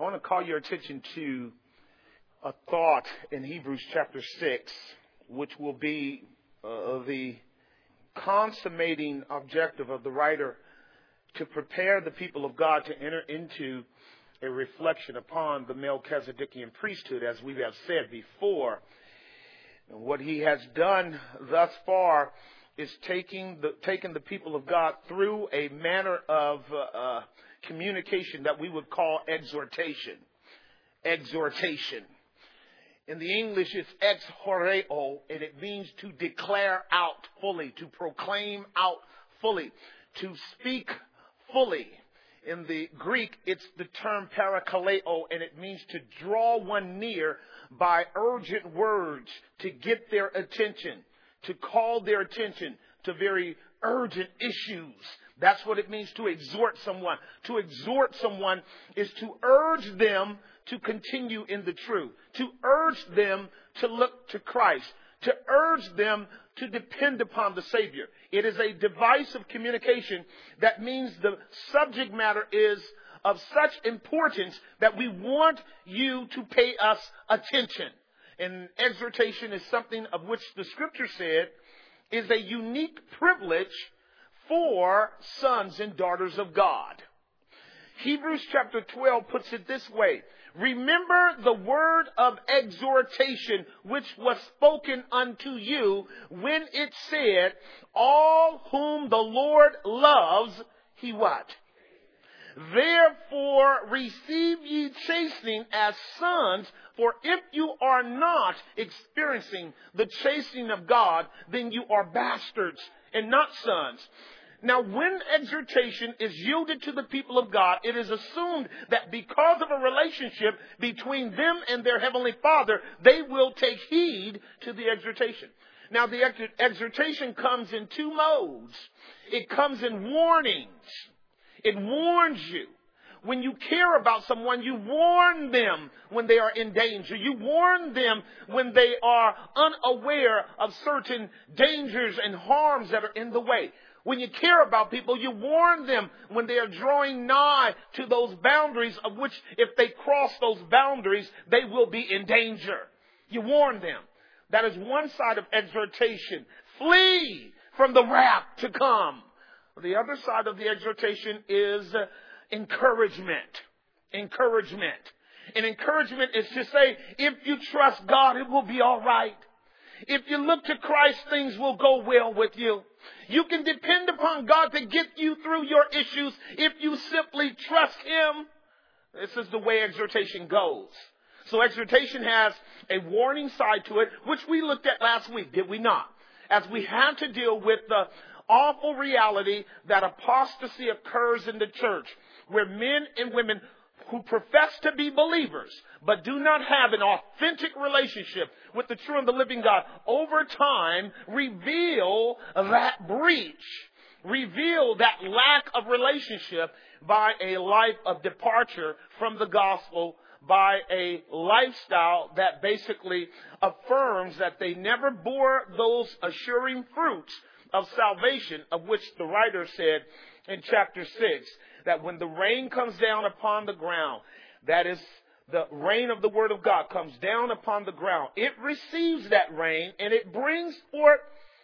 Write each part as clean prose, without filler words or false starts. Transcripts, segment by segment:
I want to call your attention to a thought in Hebrews chapter 6, which will be the consummating objective of the writer to prepare the people of God to enter into a reflection upon the Melchizedekian priesthood, as we have said before. And what he has done thus far is taking the people of God through a manner of communication that we would call exhortation. Exhortation. In the English, it's ex horreo, and it means to declare out fully, to proclaim out fully, to speak fully. In the Greek, it's the term parakaleo, and it means to draw one near by urgent words, to get their attention, to call their attention to very urgent issues. That's what it means to exhort someone. To exhort someone is to urge them to continue in the truth, to urge them to look to Christ, to urge them to depend upon the Savior. It is a device of communication that means the subject matter is of such importance that we want you to pay us attention. And exhortation is something of which the Scripture said is a unique privilege for sons and daughters of God. Hebrews chapter 12 puts it this way. Remember the word of exhortation which was spoken unto you when it said, all whom the Lord loves, he what? Therefore receive ye chastening as sons, for if you are not experiencing the chastening of God, then you are bastards and not sons. Now, when exhortation is yielded to the people of God, it is assumed that because of a relationship between them and their Heavenly Father, they will take heed to the exhortation. Now, the exhortation comes in two modes. It comes in warnings. It warns you. When you care about someone, you warn them when they are in danger. You warn them when they are unaware of certain dangers and harms that are in the way. When you care about people, you warn them when they are drawing nigh to those boundaries of which, if they cross those boundaries, they will be in danger. You warn them. That is one side of exhortation. Flee from the wrath to come. The other side of the exhortation is encouragement. Encouragement. And encouragement is to say, if you trust God, it will be all right. If you look to Christ, things will go well with you. You can depend upon God to get you through your issues if you simply trust Him. This is the way exhortation goes. So exhortation has a warning side to it, which we looked at last week, did we not? As we had to deal with the awful reality that apostasy occurs in the church, where men and women who profess to be believers but do not have an authentic relationship with the true and the living God, over time reveal that breach, reveal that lack of relationship by a life of departure from the gospel, by a lifestyle that basically affirms that they never bore those assuring fruits of salvation, of which the writer said in chapter 6, that when the rain comes down upon the ground, that is the rain of the word of God comes down upon the ground, it receives that rain and it brings forth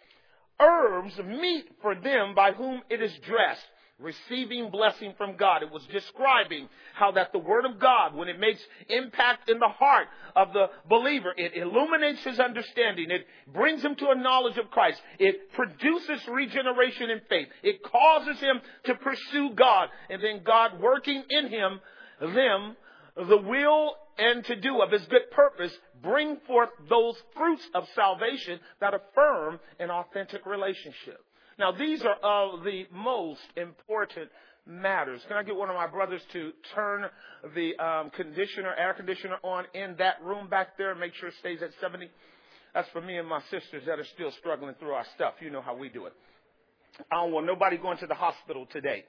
herbs, meat for them by whom it is dressed, receiving blessing from God. It was describing how that the word of God, when it makes impact in the heart of the believer, it illuminates his understanding. It brings him to a knowledge of Christ. It produces regeneration in faith. It causes him to pursue God. And then God working in him, them, the will and to do of his good purpose, bring forth those fruits of salvation that affirm an authentic relationship. Now, these are of the most important matters. Can I get one of my brothers to turn the air conditioner on in that room back there and make sure it stays at 70? That's for me and my sisters that are still struggling through our stuff. You know how we do it. I don't want nobody going to the hospital today.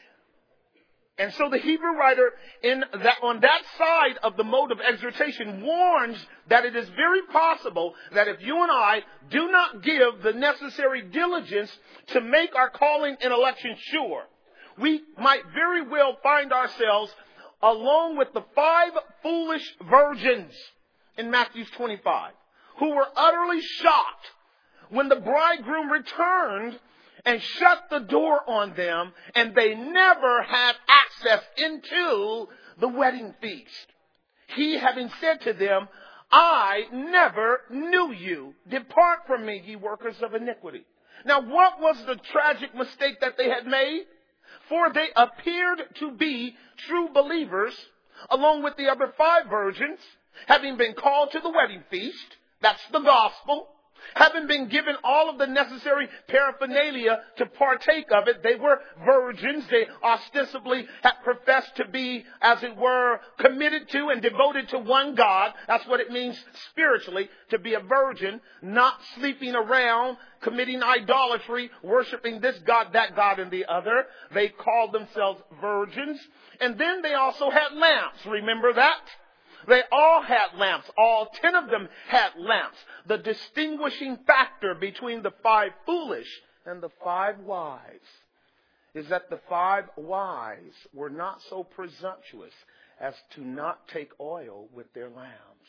And so the Hebrew writer on that side of the mode of exhortation warns that it is very possible that if you and I do not give the necessary diligence to make our calling and election sure, we might very well find ourselves along with the 5 foolish virgins in Matthew 25, who were utterly shocked when the bridegroom returned and shut the door on them, and they never had access into the wedding feast. He having said to them, I never knew you. Depart from me, ye workers of iniquity. Now, what was the tragic mistake that they had made? For they appeared to be true believers, along with the other 5 virgins, having been called to the wedding feast. That's the gospel. Having been given all of the necessary paraphernalia to partake of it, they were virgins. They ostensibly had professed to be, as it were, committed to and devoted to one God. That's what it means spiritually, to be a virgin, not sleeping around, committing idolatry, worshiping this God, that God, and the other. They called themselves virgins. And then they also had lamps. Remember that? They all had lamps. All 10 of them had lamps. The distinguishing factor between the 5 foolish and the 5 wise is that the 5 wise were not so presumptuous as to not take oil with their lamps.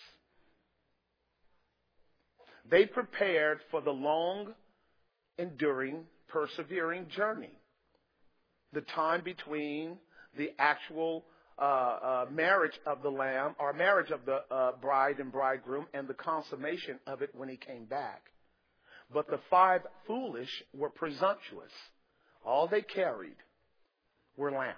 They prepared for the long, enduring, persevering journey. The time between the actual marriage of the lamb, or marriage of the bride and bridegroom, and the consummation of it when he came back. But the 5 foolish were presumptuous. All they carried were lamps.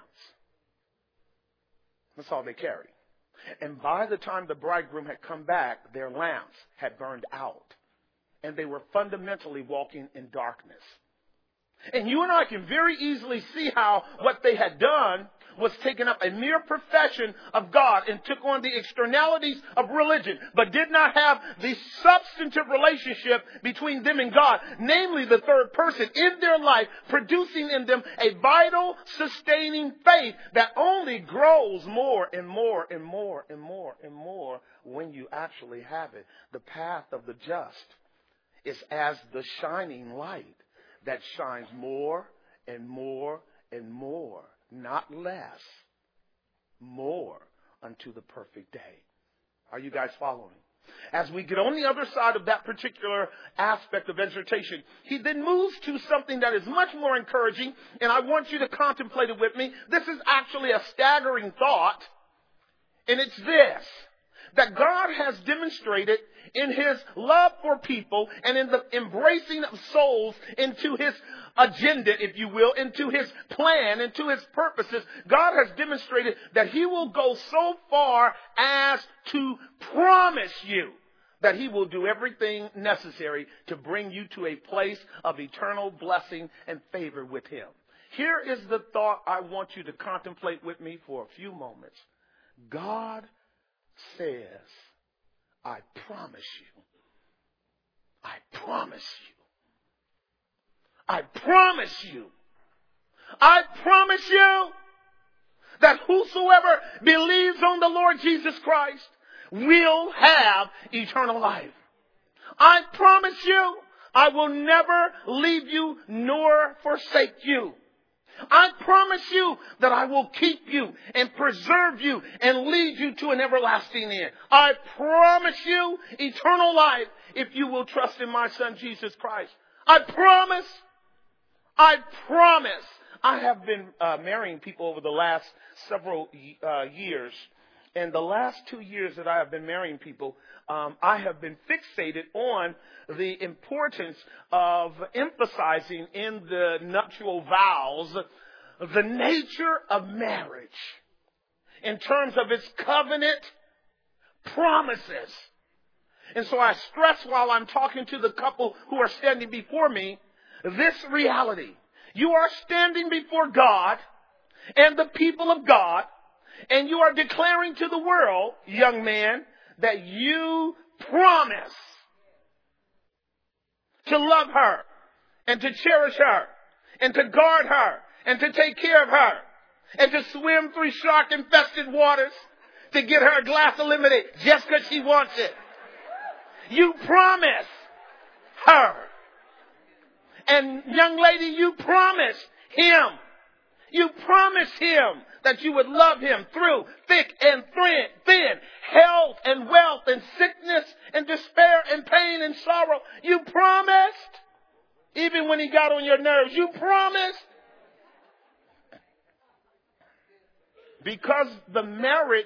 That's all they carried. And by the time the bridegroom had come back, their lamps had burned out. And they were fundamentally walking in darkness. And you and I can very easily see how what they had done was taken up a mere profession of God and took on the externalities of religion, but did not have the substantive relationship between them and God, namely the third person in their life, producing in them a vital, sustaining faith that only grows more and more and more and more and more when you actually have it. The path of the just is as the shining light that shines more and more and more. Not less, more unto the perfect day. Are you guys following? As we get on the other side of that particular aspect of exhortation, he then moves to something that is much more encouraging, and I want you to contemplate it with me. This is actually a staggering thought, and it's this: that God has demonstrated in his love for people and in the embracing of souls into his agenda, if you will, into his plan, into his purposes. God has demonstrated that he will go so far as to promise you that he will do everything necessary to bring you to a place of eternal blessing and favor with him. Here is the thought I want you to contemplate with me for a few moments. God says, I promise you. I promise you. I promise you. I promise you that whosoever believes on the Lord Jesus Christ will have eternal life. I promise you, I will never leave you nor forsake you. I promise you that I will keep you and preserve you and lead you to an everlasting end. I promise you eternal life if you will trust in my Son, Jesus Christ. I promise. I have been marrying people over the last several years. And the last 2 years that I have been marrying people, I have been fixated on the importance of emphasizing in the nuptial vows the nature of marriage in terms of its covenant promises. And so I stress while I'm talking to the couple who are standing before me this reality. You are standing before God and the people of God, and you are declaring to the world, young man, that you promise to love her and to cherish her and to guard her and to take care of her and to swim through shark-infested waters to get her a glass of lemonade just because she wants it. You promise her. And young lady, you promise him. You promise him that you would love him through thick and thin, health and wealth and sickness and despair and pain and sorrow. You promised. Even when he got on your nerves, you promised. Because the marriage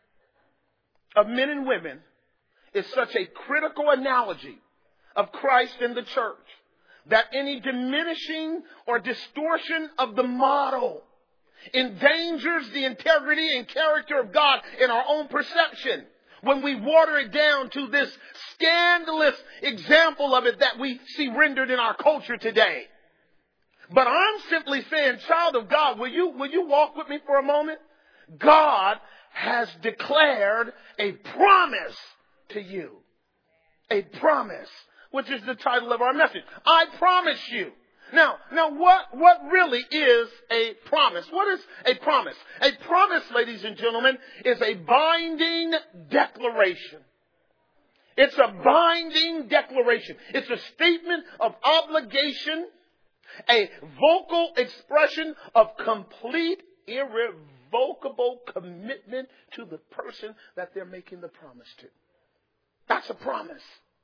of men and women is such a critical analogy of Christ and the church, that any diminishing or distortion of the model endangers the integrity and character of God in our own perception. When we water it down to this scandalous example of it that we see rendered in our culture today. But I'm simply saying, child of God, will you walk with me for a moment? God has declared a promise to you. A promise, which is the title of our message. I promise you. Now, what really is a promise? What is a promise? A promise, ladies and gentlemen, is a binding declaration. It's a binding declaration. It's a statement of obligation, a vocal expression of complete, irrevocable commitment to the person that they're making the promise to. That's a promise.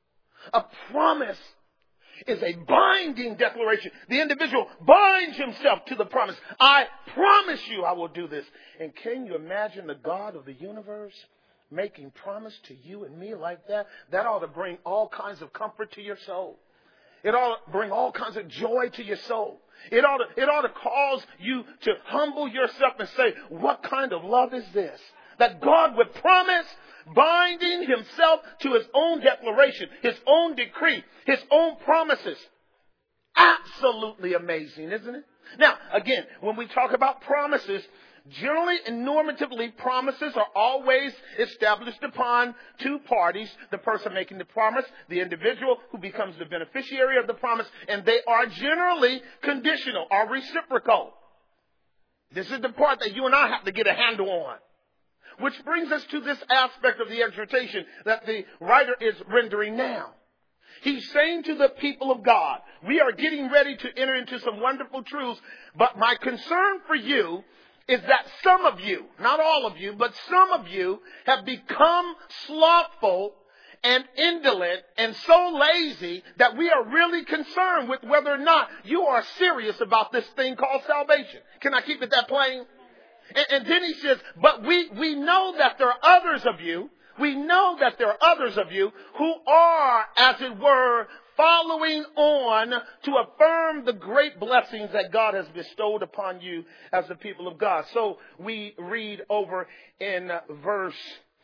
A promise is a binding declaration. The individual binds himself to the promise. I promise you I will do this. And can you imagine the God of the universe making promise to you and me like that? That ought to bring all kinds of comfort to your soul. It ought to bring all kinds of joy to your soul. It ought to cause you to humble yourself and say, what kind of love is this? That God would promise, binding himself to his own declaration, his own decree, his own promises. Absolutely amazing, isn't it? Now, again, when we talk about promises, generally and normatively, promises are always established upon two parties, the person making the promise, the individual who becomes the beneficiary of the promise, and they are generally conditional or reciprocal. This is the part that you and I have to get a handle on. Which brings us to this aspect of the exhortation that the writer is rendering now. He's saying to the people of God, we are getting ready to enter into some wonderful truths, but my concern for you is that some of you, not all of you, but some of you have become slothful and indolent and so lazy that we are really concerned with whether or not you are serious about this thing called salvation. Can I keep it that plain? And then he says, but we know that there are others of you. We know that there are others of you who are, as it were, following on to affirm the great blessings that God has bestowed upon you as the people of God. So we read over in verse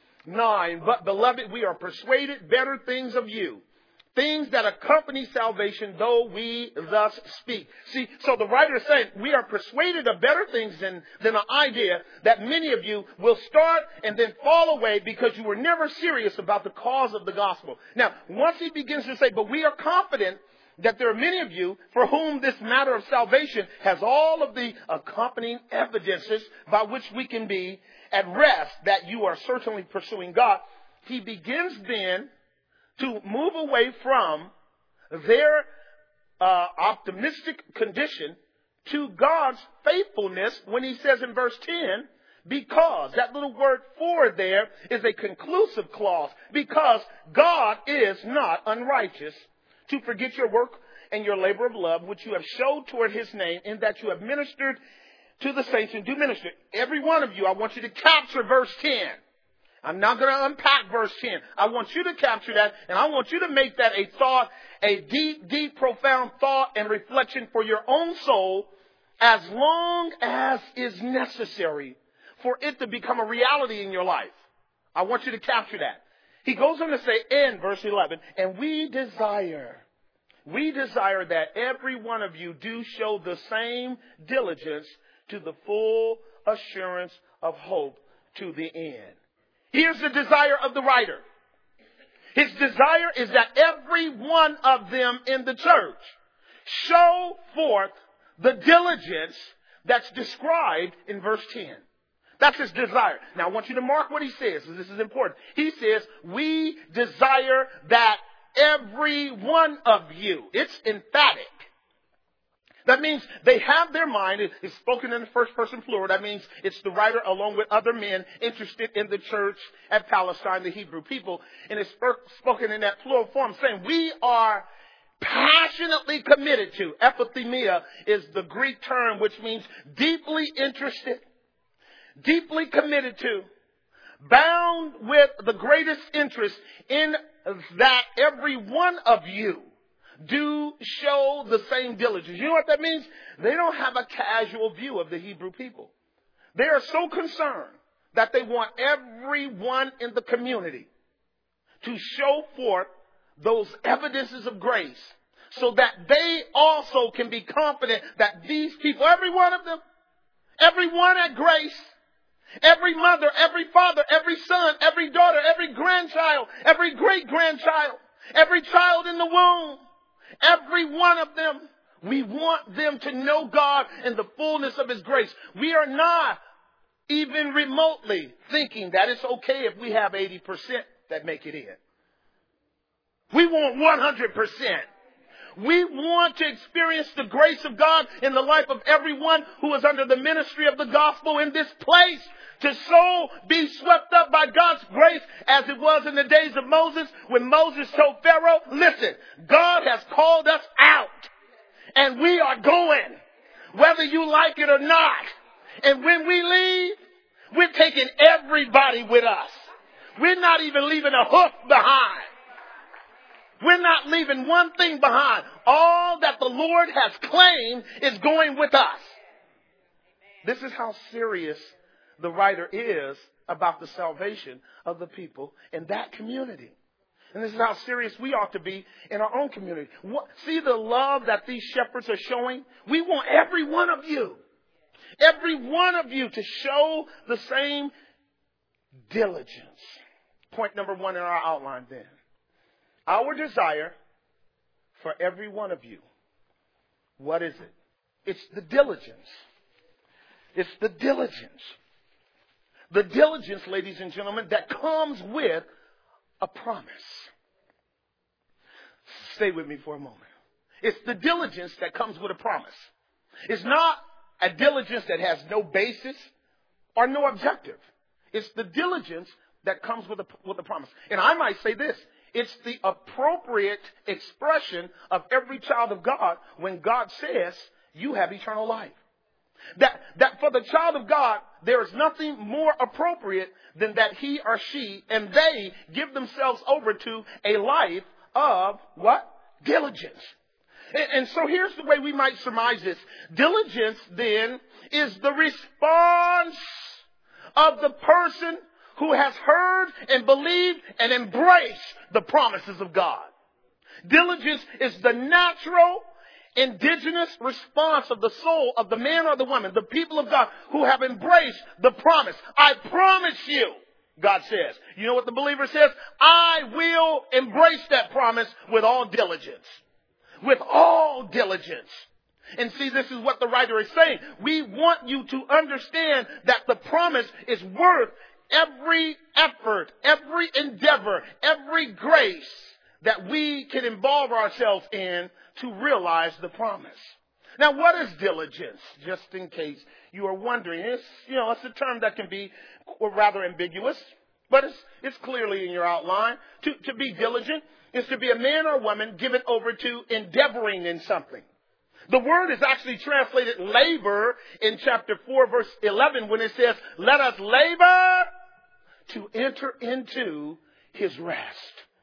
9, but beloved, we are persuaded better things of you, things that accompany salvation, though we thus speak. See, so the writer is saying we are persuaded of better things than the idea that many of you will start and then fall away because you were never serious about the cause of the gospel. Now, once he begins to say, but we are confident that there are many of you for whom this matter of salvation has all of the accompanying evidences by which we can be at rest that you are certainly pursuing God. He begins then to move away from their optimistic condition to God's faithfulness when he says in verse 10, because that little word for there is a conclusive clause, because God is not unrighteous to forget your work and your labor of love, which you have showed toward his name, in that you have ministered to the saints and do minister. Every one of you, I want you to capture verse 10. I'm not going to unpack verse 10. I want you to capture that, and I want you to make that a thought, a deep, profound thought and reflection for your own soul, as long as is necessary for it to become a reality in your life. I want you to capture that. He goes on to say in verse 11, and we desire that every one of you do show the same diligence to the full assurance of hope to the end. Here's the desire of the writer. His desire is that every one of them in the church show forth the diligence that's described in verse 10. That's his desire. Now I want you to mark what he says, because this is important. He says, we desire that every one of you. It's emphatic. That means they have their mind. It's spoken in the first person plural. That means it's the writer along with other men interested in the church at Palestine, the Hebrew people. And it's spoken in that plural form, saying we are passionately committed to. Epithemia is the Greek term which means deeply interested, deeply committed to, bound with the greatest interest in that every one of you do show the same diligence. You know what that means? They don't have a casual view of the Hebrew people. They are so concerned that they want everyone in the community to show forth those evidences of grace so that they also can be confident that these people, every one of them, everyone at Grace, every mother, every father, every son, every daughter, every grandchild, every great-grandchild, every child in the womb, every one of them, we want them to know God in the fullness of His grace. We are not even remotely thinking that it's okay if we have 80% that make it in. We want 100%. We want to experience the grace of God in the life of everyone who is under the ministry of the gospel in this place. To so be swept up by God's grace as it was in the days of Moses when Moses told Pharaoh, listen, God has called us out and we are going whether you like it or not. And when we leave, we're taking everybody with us. We're not even leaving a hoof behind. We're not leaving one thing behind. All that the Lord has claimed is going with us. This is how serious the writer is about the salvation of the people in that community. And this is how serious we ought to be in our own community. See the love that these shepherds are showing? We want every one of you to show the same diligence. Point number 1 in our outline then. Our desire for every one of you. What is it? It's the diligence. It's the diligence. The diligence, ladies and gentlemen, that comes with a promise. Stay with me for a moment. It's the diligence that comes with a promise. It's not a diligence that has no basis or no objective. It's the diligence that comes with a promise. And I might say this. It's the appropriate expression of every child of God when God says you have eternal life. That for the child of God, there is nothing more appropriate than that he or she and they give themselves over to a life of what? Diligence. And so here's the way we might surmise this. Diligence then is the response of the person who has heard and believed and embraced the promises of God. Diligence is the natural, indigenous response of the soul of the man or the woman, the people of God who have embraced the promise. I promise you, God says. You know what the believer says? I will embrace that promise with all diligence. With all diligence. And see, this is what the writer is saying. We want you to understand that the promise is worth every effort, every endeavor, every grace that we can involve ourselves in to realize the promise. Now, what is diligence? Just in case you are wondering, it's a term that can be rather ambiguous, but it's clearly in your outline. To be diligent is to be a man or woman given over to endeavoring in something. The word is actually translated labor in chapter 4, verse 11, when it says, let us labor to enter into his rest.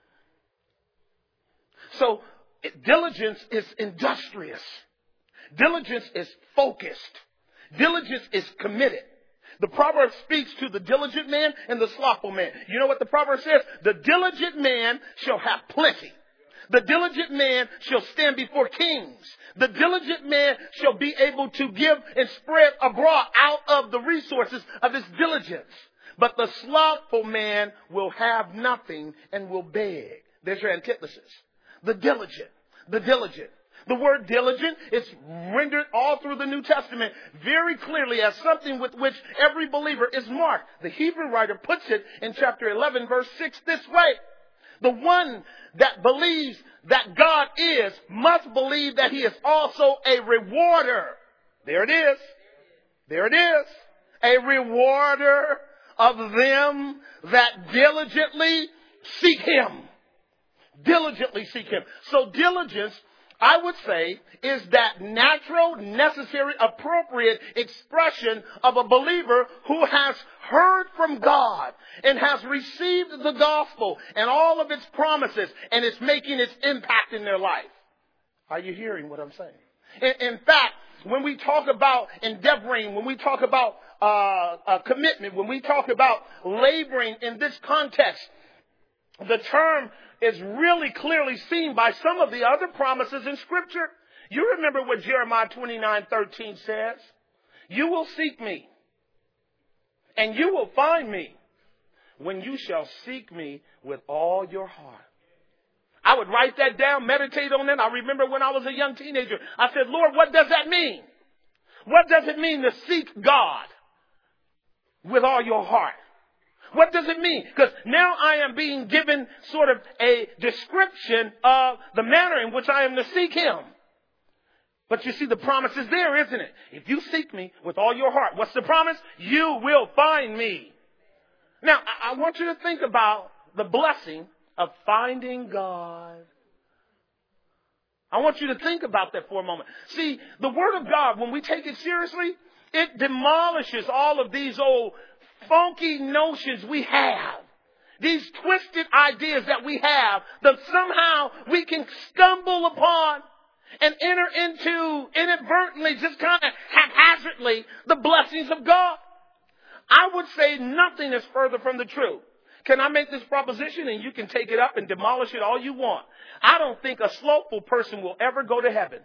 So diligence is industrious. Diligence is focused. Diligence is committed. The proverb speaks to the diligent man and the slothful man. You know what the proverb says? The diligent man shall have plenty. The diligent man shall stand before kings. The diligent man shall be able to give and spread abroad out of the resources of his diligence. But the slothful man will have nothing and will beg. There's your antithesis. The diligent. The diligent. The word diligent is rendered all through the New Testament very clearly as something with which every believer is marked. The Hebrew writer puts it in chapter 11, verse 6 this way. The one that believes that God is must believe that he is also a rewarder. There it is. There it is. A rewarder of them that diligently seek him. Diligently seek him. So diligence, I would say, is that natural, necessary, appropriate expression of a believer who has heard from God and has received the gospel and all of its promises, and it's making its impact in their life. Are you hearing what I'm saying? In fact, when we talk about endeavoring, when we talk about commitment, when we talk about laboring in this context, the term is really clearly seen by some of the other promises in Scripture. You remember what Jeremiah 29:13 says? You will seek me, and you will find me when you shall seek me with all your heart. I would write that down, meditate on it. I remember when I was a young teenager, I said, Lord, what does that mean? What does it mean to seek God with all your heart? What does it mean? Because now I am being given sort of a description of the manner in which I am to seek him. But you see, the promise is there, isn't it? If you seek me with all your heart, what's the promise? You will find me. Now, I want you to think about the blessing of finding God. I want you to think about that for a moment. See, the Word of God, when we take it seriously, it demolishes all of these old funky notions we have. These twisted ideas that we have that somehow we can stumble upon and enter into inadvertently, just kind of haphazardly, the blessings of God. I would say nothing is further from the truth. Can I make this proposition and you can take it up and demolish it all you want? I don't think a slothful person will ever go to heaven.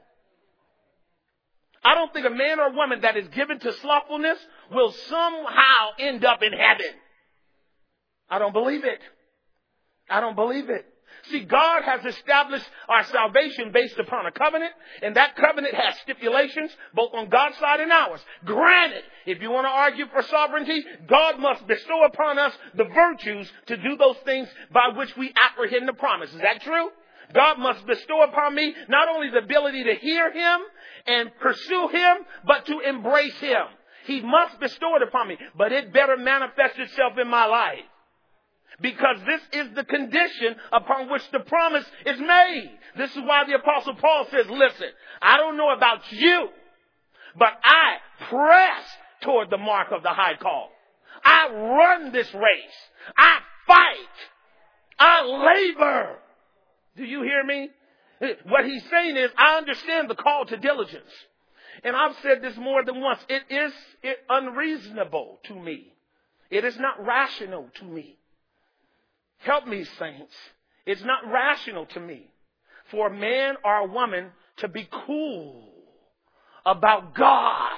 I don't think a man or woman that is given to slothfulness will somehow end up in heaven. I don't believe it. I don't believe it. See, God has established our salvation based upon a covenant, and that covenant has stipulations both on God's side and ours. Granted, if you want to argue for sovereignty, God must bestow upon us the virtues to do those things by which we apprehend the promise. Is that true? God must bestow upon me not only the ability to hear him and pursue him, but to embrace him. He must bestow it upon me, but it better manifest itself in my life. Because this is the condition upon which the promise is made. This is why the Apostle Paul says, listen, I don't know about you, but I press toward the mark of the high call. I run this race. I fight. I labor. Do you hear me? What he's saying is, I understand the call to diligence. And I've said this more than once. It is unreasonable to me. It is not rational to me. Help me, saints. It's not rational to me for a man or a woman to be cool about God.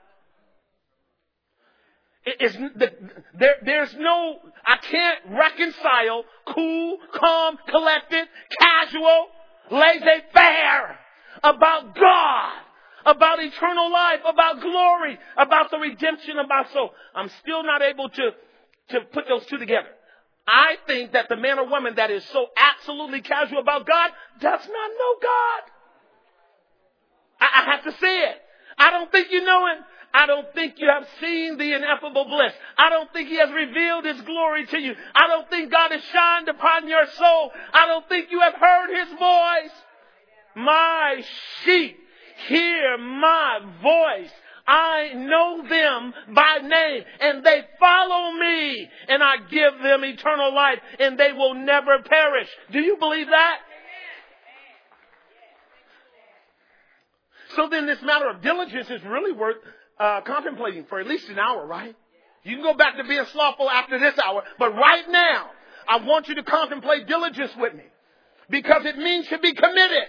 There's no, I can't reconcile cool, calm, collected, casual, laissez-faire about God, about eternal life, about glory, about the redemption of my soul. I'm still not able to put those two together. I think that the man or woman that is so absolutely casual about God does not know God. I have to say it. I don't think you know him. I don't think you have seen the ineffable bliss. I don't think he has revealed his glory to you. I don't think God has shined upon your soul. I don't think you have heard his voice. My sheep hear my voice. I know them by name, and they follow me, and I give them eternal life, and they will never perish. Do you believe that? So then this matter of diligence is really worth contemplating for at least an hour, right? You can go back to being slothful after this hour, but right now, I want you to contemplate diligence with me, because it means to be committed.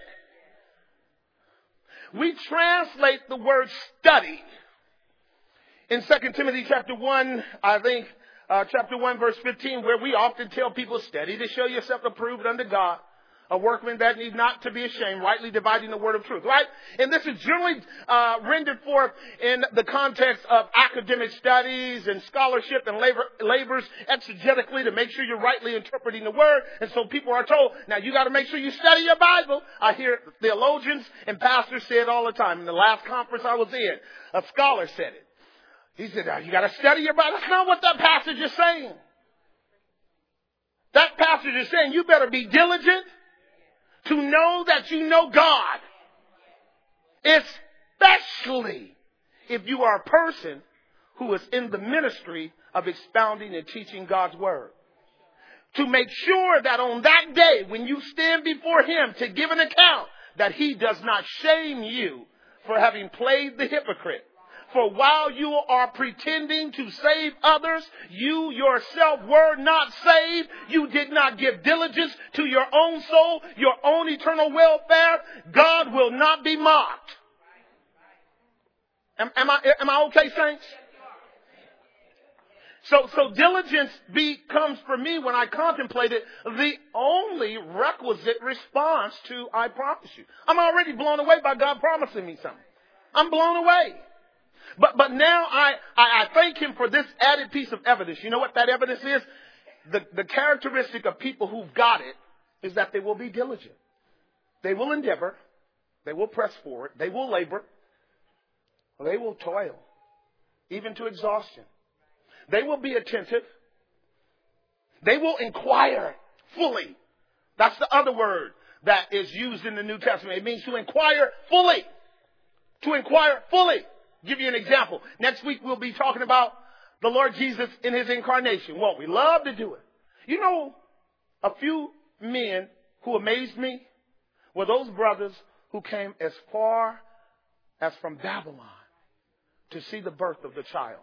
We translate the word study in 2 Timothy chapter 1, I think, chapter 1, verse 15, where we often tell people, study to show yourself approved unto God, A workman that needs not to be ashamed, rightly dividing the word of truth, right? And this is generally rendered forth in the context of academic studies and scholarship and labors exegetically to make sure you're rightly interpreting the word. And so people are told, now you got to make sure you study your Bible. I hear theologians and pastors say it all the time. In the last conference I was in, a scholar said it. He said, you got to study your Bible. That's not what that passage is saying. That passage is saying you better be diligent to know that you know God. Especially if you are a person who is in the ministry of expounding and teaching God's word. To make sure that on that day when you stand before him to give an account, that he does not shame you for having played the hypocrite. For while you are pretending to save others, you yourself were not saved. You did not give diligence to your own soul, your own eternal welfare. God will not be mocked. Am I okay, saints? So diligence becomes for me, when I contemplate it, the only requisite response to I promise you. I'm already blown away by God promising me something. I'm blown away. But now I thank him for this added piece of evidence. You know what that evidence is? The characteristic of people who've got it is that they will be diligent. They will endeavor. They will press forward. They will labor. They will toil, even to exhaustion. They will be attentive. They will inquire fully. That's the other word that is used in the New Testament. It means to inquire fully. To inquire fully. Give you an example. Next week we'll be talking about the Lord Jesus in his incarnation. Won't we? Love to do it. You know, a few men who amazed me were those brothers who came as far as from Babylon to see the birth of the child.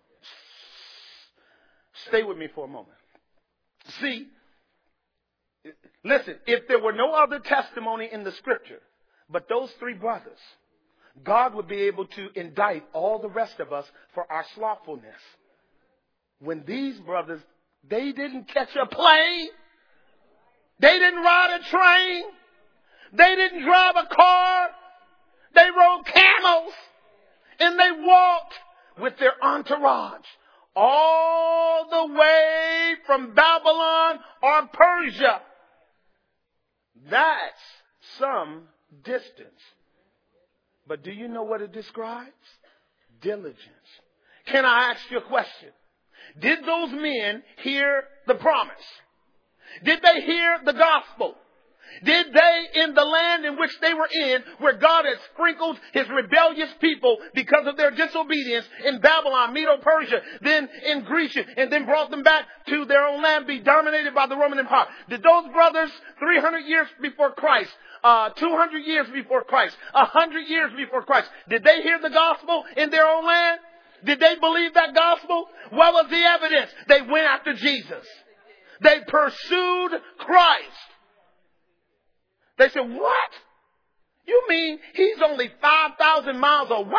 Stay with me for a moment. See, listen, if there were no other testimony in the scripture but those three brothers, God would be able to indict all the rest of us for our slothfulness. When these brothers, they didn't catch a plane. They didn't ride a train. They didn't drive a car. They rode camels. And they walked with their entourage all the way from Babylon or Persia. That's some distance. But do you know what it describes? Diligence. Can I ask you a question? Did those men hear the promise? Did they hear the gospel? Did they, in the land in which they were in, where God had sprinkled his rebellious people because of their disobedience in Babylon, Medo-Persia, then in Greece, and then brought them back to their own land, be dominated by the Roman Empire? Did those brothers 300 years before Christ, 200 years before Christ, 100 years before Christ, did they hear the gospel in their own land? Did they believe that gospel? What was the evidence? They went after Jesus. They pursued Christ. They said, what? You mean he's only 5,000 miles away?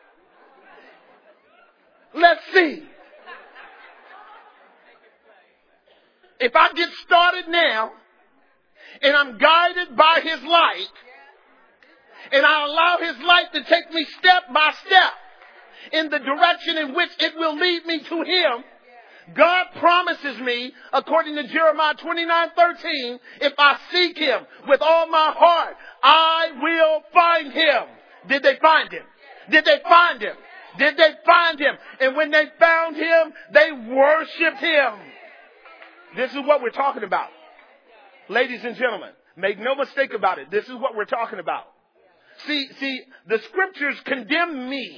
Let's see. If I get started now and I'm guided by his light and I allow his light to take me step by step in the direction in which it will lead me to him, God promises me, according to Jeremiah 29:13, if I seek him with all my heart, I will find him. Did they find him? Did they find him? Did they find him? And when they found him, they worshiped him. This is what we're talking about. Ladies and gentlemen, make no mistake about it. This is what we're talking about. See, the scriptures condemn me.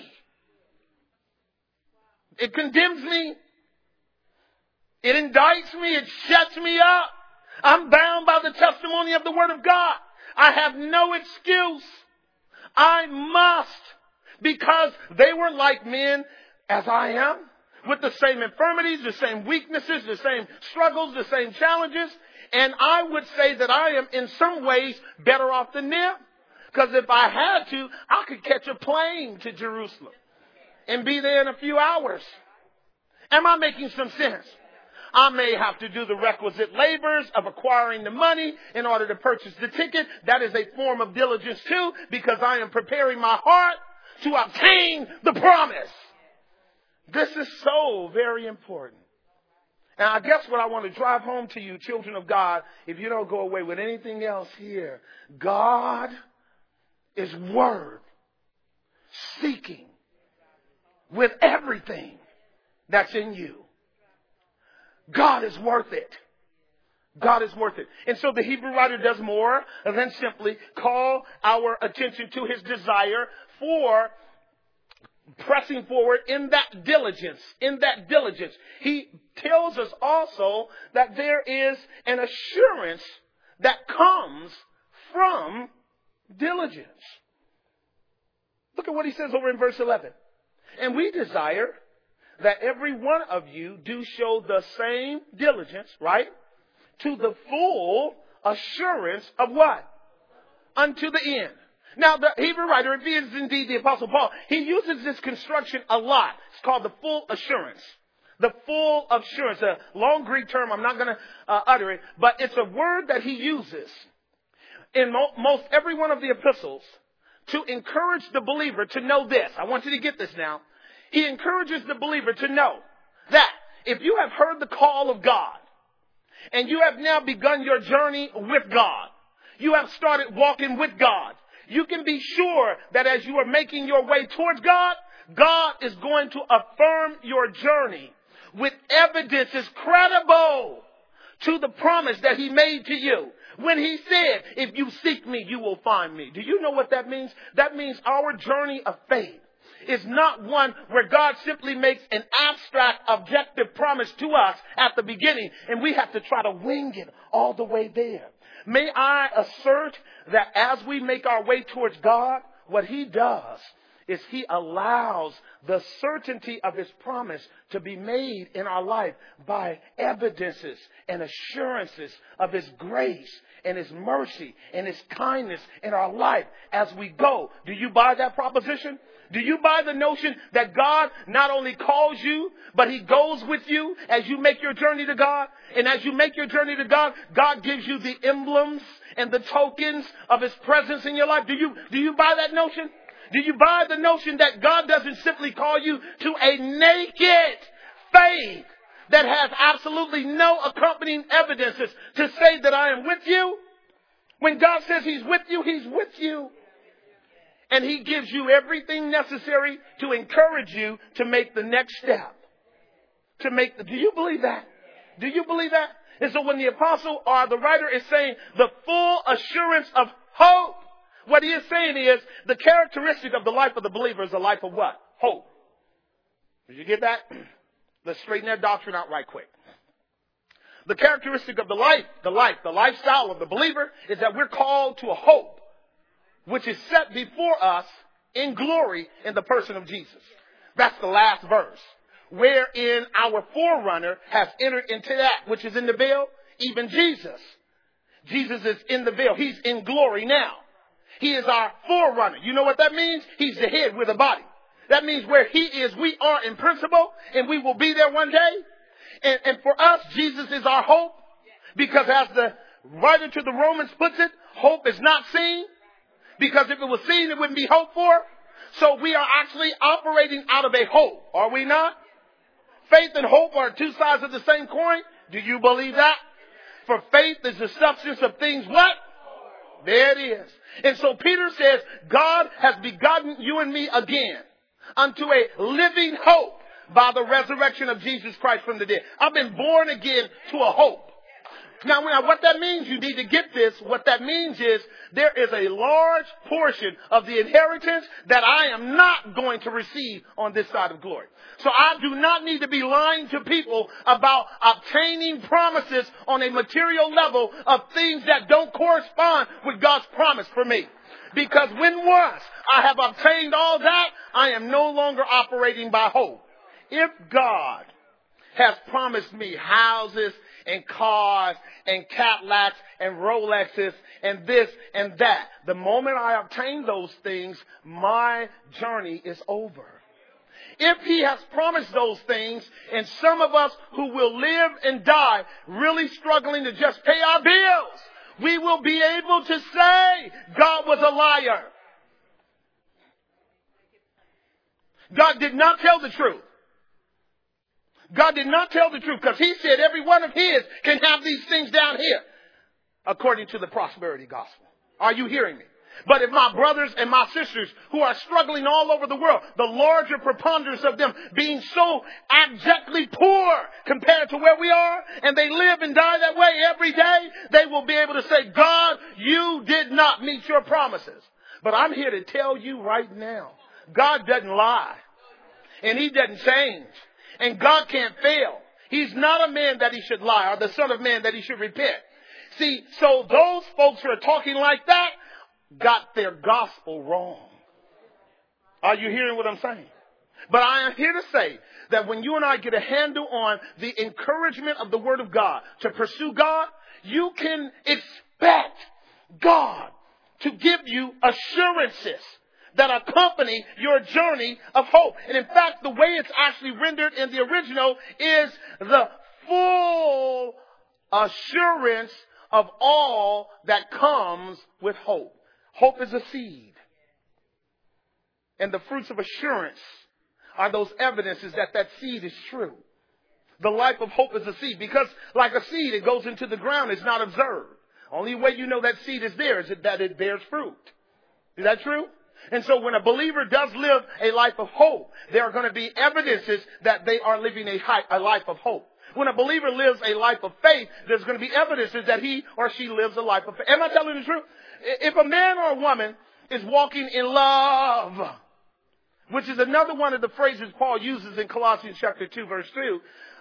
It condemns me. It indicts me. It shuts me up. I'm bound by the testimony of the Word of God. I have no excuse. I must, because they were like men as I am, with the same infirmities, the same weaknesses, the same struggles, the same challenges. And I would say that I am in some ways better off than them. Because if I had to, I could catch a plane to Jerusalem and be there in a few hours. Am I making some sense? I may have to do the requisite labors of acquiring the money in order to purchase the ticket. That is a form of diligence too, because I am preparing my heart to obtain the promise. This is so very important. And I guess what I want to drive home to you, children of God, if you don't go away with anything else here, God is word seeking with everything that's in you. God is worth it. God is worth it. And so the Hebrew writer does more than simply call our attention to his desire for pressing forward in that diligence. In that diligence. He tells us also that there is an assurance that comes from diligence. Look at what he says over in verse 11. And we desire that every one of you do show the same diligence, right? To the full assurance of what? Unto the end. Now, the Hebrew writer, if he is indeed the Apostle Paul, he uses this construction a lot. It's called the full assurance. The full assurance. A long Greek term, I'm not going to utter it, but it's a word that he uses in most every one of the epistles to encourage the believer to know this. I want you to get this now. He encourages the believer to know that if you have heard the call of God and you have now begun your journey with God, you have started walking with God, you can be sure that as you are making your way towards God, God is going to affirm your journey with evidences credible to the promise that he made to you. When he said, if you seek me, you will find me. Do you know what that means? That means our journey of faith is not one where God simply makes an abstract, objective promise to us at the beginning, and we have to try to wing it all the way there. May I assert that as we make our way towards God, what he does is he allows the certainty of his promise to be made in our life by evidences and assurances of his grace and his mercy and his kindness in our life as we go. Do you buy that proposition? Do you buy the notion that God not only calls you, but he goes with you as you make your journey to God? And as you make your journey to God, God gives you the emblems and the tokens of his presence in your life. Do you buy that notion? Do you buy the notion that God doesn't simply call you to a naked faith that has absolutely no accompanying evidences to say that I am with you? When God says he's with you, he's with you. And he gives you everything necessary to encourage you to make the next step. Do you believe that? Do you believe that? And so when the apostle or the writer is saying the full assurance of hope, what he is saying is the characteristic of the life of the believer is a life of what? Hope. Did you get that? Let's straighten that doctrine out right quick. The characteristic of the lifestyle of the believer is that we're called to a hope which is set before us in glory in the person of Jesus. That's the last verse. Wherein our forerunner has entered into that which is in the veil, even Jesus. Jesus is in the veil. He's in glory now. He is our forerunner. You know what that means? He's the head with a body. That means where he is, we are in principle, and we will be there one day. And for us, Jesus is our hope. Because as the writer to the Romans puts it, hope is not seen. Because if it was seen, it wouldn't be hoped for. So we are actually operating out of a hope. Are we not? Faith and hope are two sides of the same coin. Do you believe that? For faith is the substance of things what? There it is. And so Peter says, God has begotten you and me again unto a living hope by the resurrection of Jesus Christ from the dead. I've been born again to a hope. Now, what that means, you need to get this. What that means is there is a large portion of the inheritance that I am not going to receive on this side of glory. So I do not need to be lying to people about obtaining promises on a material level of things that don't correspond with God's promise for me. Because when once I have obtained all that, I am no longer operating by hope. If God has promised me houses and cars and Cadillacs and Rolexes and this and that, the moment I obtain those things, my journey is over. if he has promised those things, and some of us who will live and die really struggling to just pay our bills, we will be able to say God was a liar. God did not tell the truth. God did not tell the truth because he said every one of his can have these things down here according to the prosperity gospel. Are you hearing me? But if my brothers and my sisters who are struggling all over the world, the larger preponderance of them being so abjectly poor compared to where we are, and they live and die that way every day, they will be able to say, God, you did not meet your promises. But I'm here to tell you right now, God doesn't lie. And he doesn't change. And God can't fail. He's not a man that he should lie, or the son of man that he should repent. See, so those folks who are talking like that got their gospel wrong. Are you hearing what I'm saying? But I am here to say that when you and I get a handle on the encouragement of the word of God to pursue God, you can expect God to give you assurances that accompany your journey of hope. And in fact, the way it's actually rendered in the original is the full assurance of all that comes with hope. Hope is a seed. And the fruits of assurance are those evidences that that seed is true. The life of hope is a seed because like a seed, it goes into the ground. It's not observed. Only way you know that seed is there is that it bears fruit. Is that true? And so when a believer does live a life of hope, there are going to be evidences that they are living a life of hope. When a believer lives a life of faith, there's going to be evidences that he or she lives a life of faith. Am I telling the truth? If a man or a woman is walking in love, which is another one of the phrases Paul uses in Colossians chapter 2, verse 2,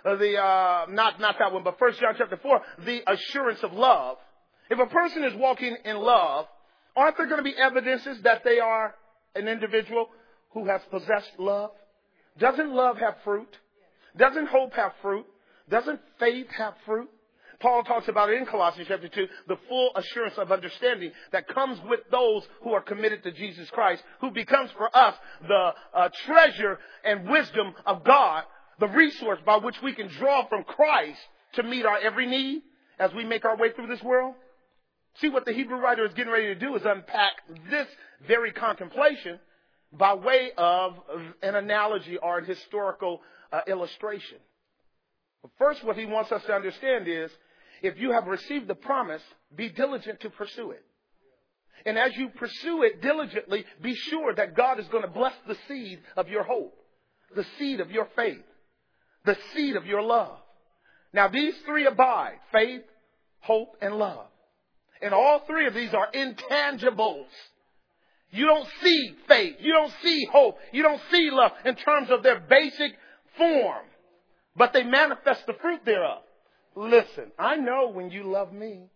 not that one, but 1 John chapter 4, the assurance of love. If a person is walking in love, aren't there going to be evidences that they are an individual who has possessed love? Doesn't love have fruit? Doesn't hope have fruit? Doesn't faith have fruit? Paul talks about it in Colossians chapter 2, the full assurance of understanding that comes with those who are committed to Jesus Christ, who becomes for us the treasure and wisdom of God, the resource by which we can draw from Christ to meet our every need as we make our way through this world. See, what the Hebrew writer is getting ready to do is unpack this very contemplation by way of an analogy or an historical illustration. But first, what he wants us to understand is, if you have received the promise, be diligent to pursue it. And as you pursue it diligently, be sure that God is going to bless the seed of your hope, the seed of your faith, the seed of your love. Now, these three abide: faith, hope, and love. And all three of these are intangibles. You don't see faith. You don't see hope. You don't see love in terms of their basic form. But they manifest the fruit thereof. Listen, I know when you love me.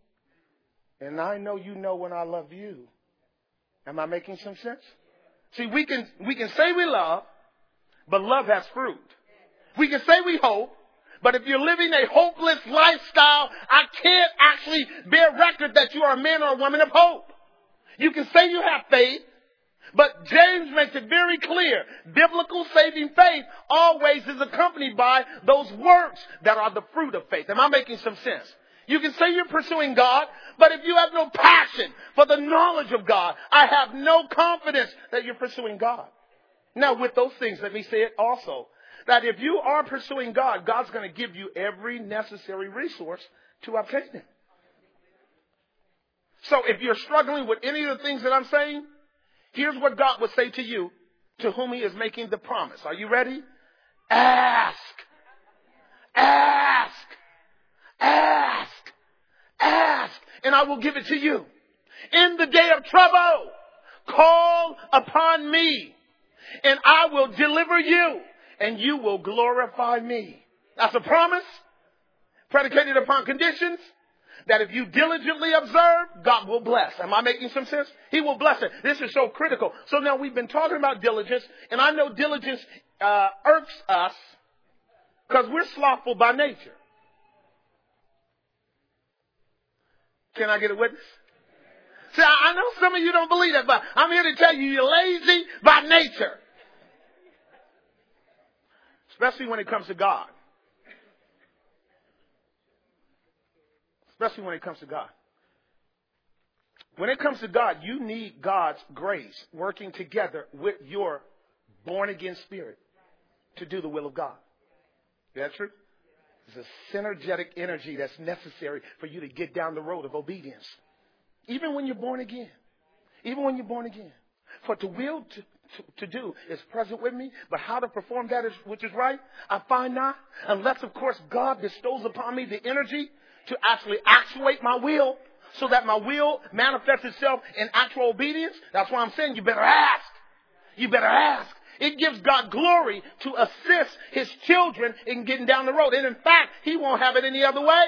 And I know you know when I love you. Am I making some sense? See, we can say we love, but love has fruit. We can say we hope, but if you're living a hopeless lifestyle, I can't actually bear record that you are a man or a woman of hope. You can say you have faith, but James makes it very clear. Biblical saving faith always is accompanied by those works that are the fruit of faith. Am I making some sense? You can say you're pursuing God, but if you have no passion for the knowledge of God, I have no confidence that you're pursuing God. Now, with those things, let me say it also, that if you are pursuing God, God's going to give you every necessary resource to obtain it. So if you're struggling with any of the things that I'm saying, here's what God would say to you, to whom he is making the promise. Are you ready? Ask. Ask. Ask. Ask. And I will give it to you. In the day of trouble, call upon me, and I will deliver you, and you will glorify me. That's a promise predicated upon conditions that if you diligently observe, God will bless. Am I making some sense? He will bless it. This is so critical. So now we've been talking about diligence, and I know diligence irks us because we're slothful by nature. Can I get a witness? See, I know some of you don't believe that, but I'm here to tell you, you're lazy by nature. Especially when it comes to God. Especially when it comes to God. When it comes to God, you need God's grace working together with your born-again spirit to do the will of God. Is that true? There's a synergetic energy that's necessary for you to get down the road of obedience. Even when you're born again. Even when you're born again. For the will to do is present with me, but how to perform that is, which is right, I find not. Unless, of course, God bestows upon me the energy to actually actuate my will so that my will manifests itself in actual obedience. That's why I'm saying you better ask. You better ask. It gives God glory to assist his children in getting down the road. And in fact, he won't have it any other way.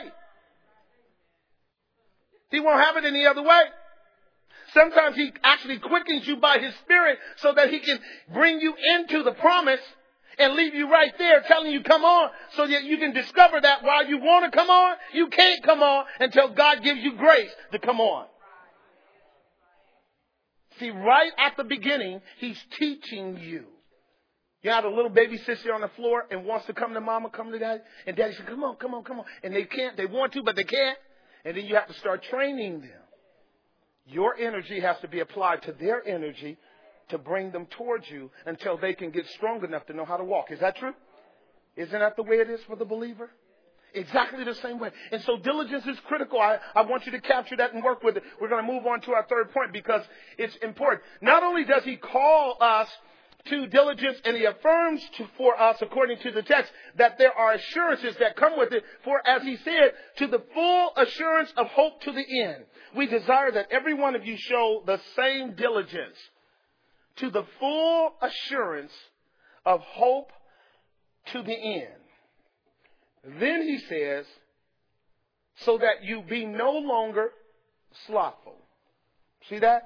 He won't have it any other way. Sometimes he actually quickens you by his spirit so that he can bring you into the promise and leave you right there telling you come on, so that you can discover that while you want to come on, you can't come on until God gives you grace to come on. See, right at the beginning, he's teaching you. You have a little baby sits there on the floor and wants to come to mama, come to daddy. And daddy says, come on, come on, come on. And they can't. They want to, but they can't. And then you have to start training them. Your energy has to be applied to their energy to bring them towards you until they can get strong enough to know how to walk. Is that true? Isn't that the way it is for the believer? Exactly the same way. And so diligence is critical. I want you to capture that and work with it. We're going to move on to our third point because it's important. Not only does he call us to diligence, and he affirms for us, according to the text, that there are assurances that come with it. For, as he said, to the full assurance of hope to the end. We desire that every one of you show the same diligence to the full assurance of hope to the end. Then he says, so that you be no longer slothful. See that?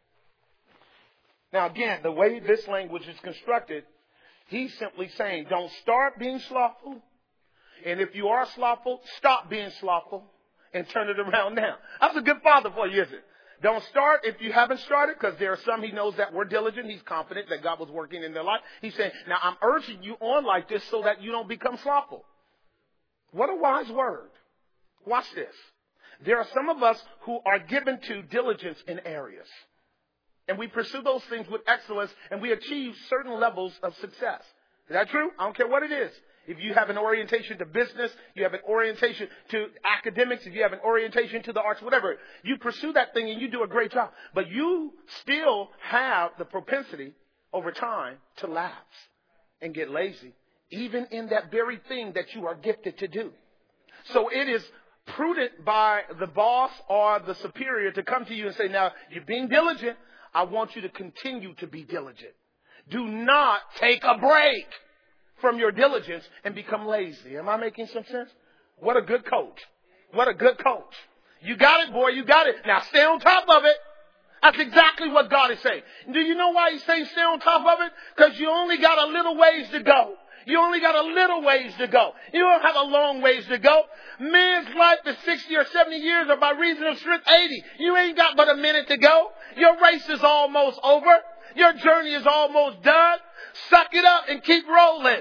Now, again, the way this language is constructed, he's simply saying, don't start being slothful. And if you are slothful, stop being slothful and turn it around now. That's a good father for you, isn't it? Don't start if you haven't started, because there are some he knows that were diligent. He's confident that God was working in their life. He's saying, now I'm urging you on like this so that you don't become slothful. What a wise word. Watch this. There are some of us who are given to diligence in areas. And we pursue those things with excellence, and we achieve certain levels of success. Is that true? I don't care what it is. If you have an orientation to business, you have an orientation to academics, if you have an orientation to the arts, whatever, you pursue that thing and you do a great job. But you still have the propensity over time to lapse and get lazy, even in that very thing that you are gifted to do. So it is prudent by the boss or the superior to come to you and say, now, you're being diligent. I want you to continue to be diligent. Do not take a break from your diligence and become lazy. Am I making some sense? What a good coach. What a good coach. You got it, boy. You got it. Now stay on top of it. That's exactly what God is saying. Do you know why he's saying stay on top of it? Because you only got a little ways to go. You only got a little ways to go. You don't have a long ways to go. Man's life is 60 or 70 years, or by reason of strength, 80. You ain't got but a minute to go. Your race is almost over. Your journey is almost done. Suck it up and keep rolling.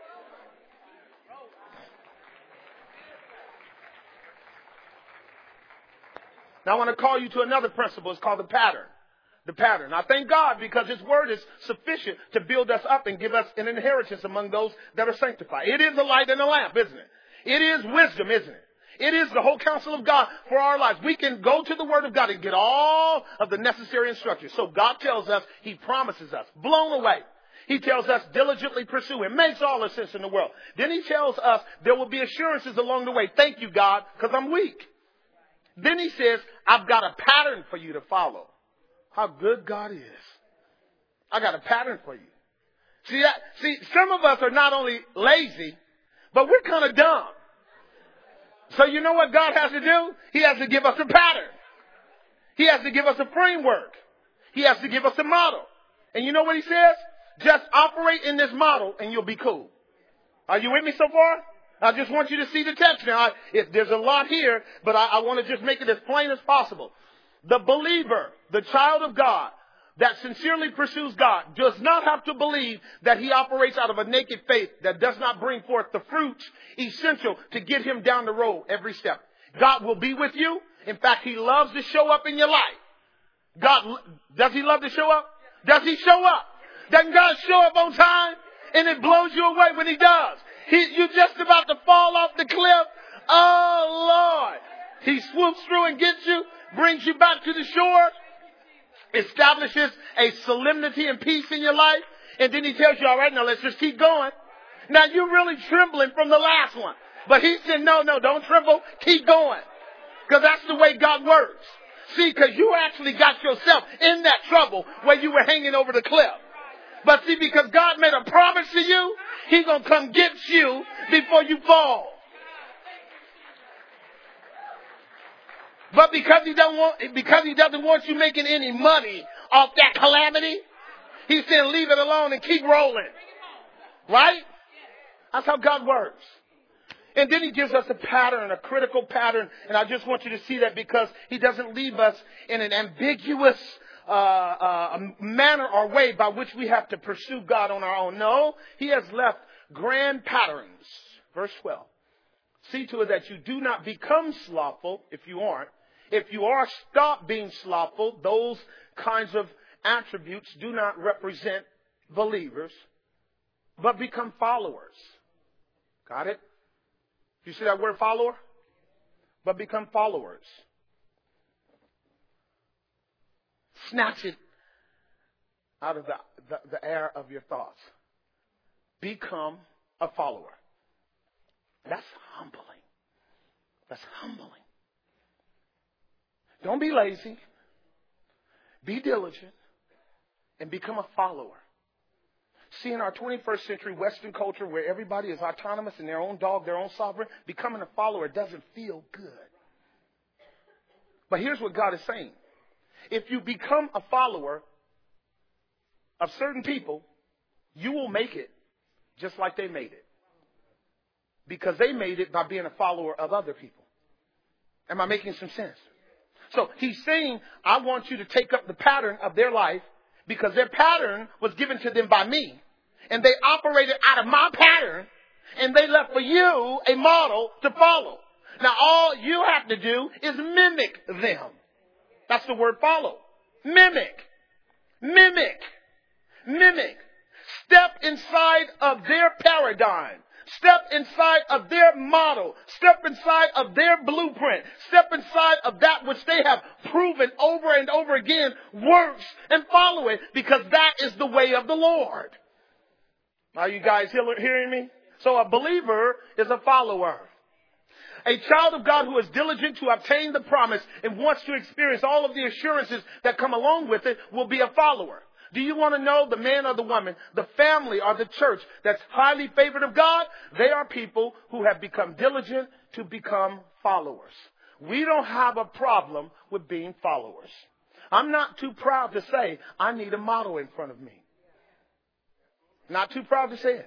Now I want to call you to another principle. It's called the pattern. The pattern. I thank God because his word is sufficient to build us up and give us an inheritance among those that are sanctified. It is a light and a lamp, isn't it? It is wisdom, isn't it? It is the whole counsel of God for our lives. We can go to the word of God and get all of the necessary instructions. So God tells us, he promises us, blown away. He tells us diligently pursue him. Makes all the sense in the world. Then he tells us there will be assurances along the way. Thank you, God, because I'm weak. Then he says, I've got a pattern for you to follow. How good God is. I got a pattern for you. See, some of us are not only lazy, but we're kind of dumb. So you know what God has to do? He has to give us a pattern. He has to give us a framework. He has to give us a model. And you know what he says? Just operate in this model and you'll be cool. Are you with me so far? I just want you to see the text now. There's a lot here, but I want to just make it as plain as possible. The believer, the child of God, that sincerely pursues God does not have to believe that he operates out of a naked faith that does not bring forth the fruits essential to get him down the road every step. God will be with you. In fact, he loves to show up in your life. God, does he love to show up? Does he show up? Doesn't God show up on time? And it blows you away when he does. You're just about to fall off the cliff. Oh, Lord. He swoops through and gets you, brings you back to the shore, establishes a solemnity and peace in your life, and then he tells you, all right, now let's just keep going. Now you're really trembling from the last one. But he said, no, don't tremble. Keep going. Because that's the way God works. See, because you actually got yourself in that trouble where you were hanging over the cliff. But see, because God made a promise to you, he's going to come get you before you fall. But because he doesn't want you making any money off that calamity, he said leave it alone and keep rolling. Right? That's how God works. And then he gives us a pattern, a critical pattern. And I just want you to see that because he doesn't leave us in an ambiguous manner or way by which we have to pursue God on our own. No, he has left grand patterns. Verse 12. See to it that you do not become slothful if you aren't. If you are, stop being slothful. Those kinds of attributes do not represent believers, but become followers. Got it? You see that word follower? But become followers. Snatch it out of the air of your thoughts. Become a follower. That's humbling. That's humbling. Don't be lazy. Be diligent. And become a follower. See, in our 21st century Western culture where everybody is autonomous and their own dog, their own sovereign, becoming a follower doesn't feel good. But here's what God is saying. If you become a follower of certain people, you will make it just like they made it. Because they made it by being a follower of other people. Am I making some sense? So he's saying, I want you to take up the pattern of their life because their pattern was given to them by me. And they operated out of my pattern. And they left for you a model to follow. Now all you have to do is mimic them. That's the word follow. Mimic. Mimic. Mimic. Step inside of their paradigm. Step inside of their model. Step inside of their blueprint. Step inside of that which they have proven over and over again works and follow it because that is the way of the Lord. Are you guys hearing me? So a believer is a follower. A child of God who is diligent to obtain the promise and wants to experience all of the assurances that come along with it will be a follower. Do you want to know the man or the woman, the family or the church that's highly favored of God? They are people who have become diligent to become followers. We don't have a problem with being followers. I'm not too proud to say I need a model in front of me. Not too proud to say it.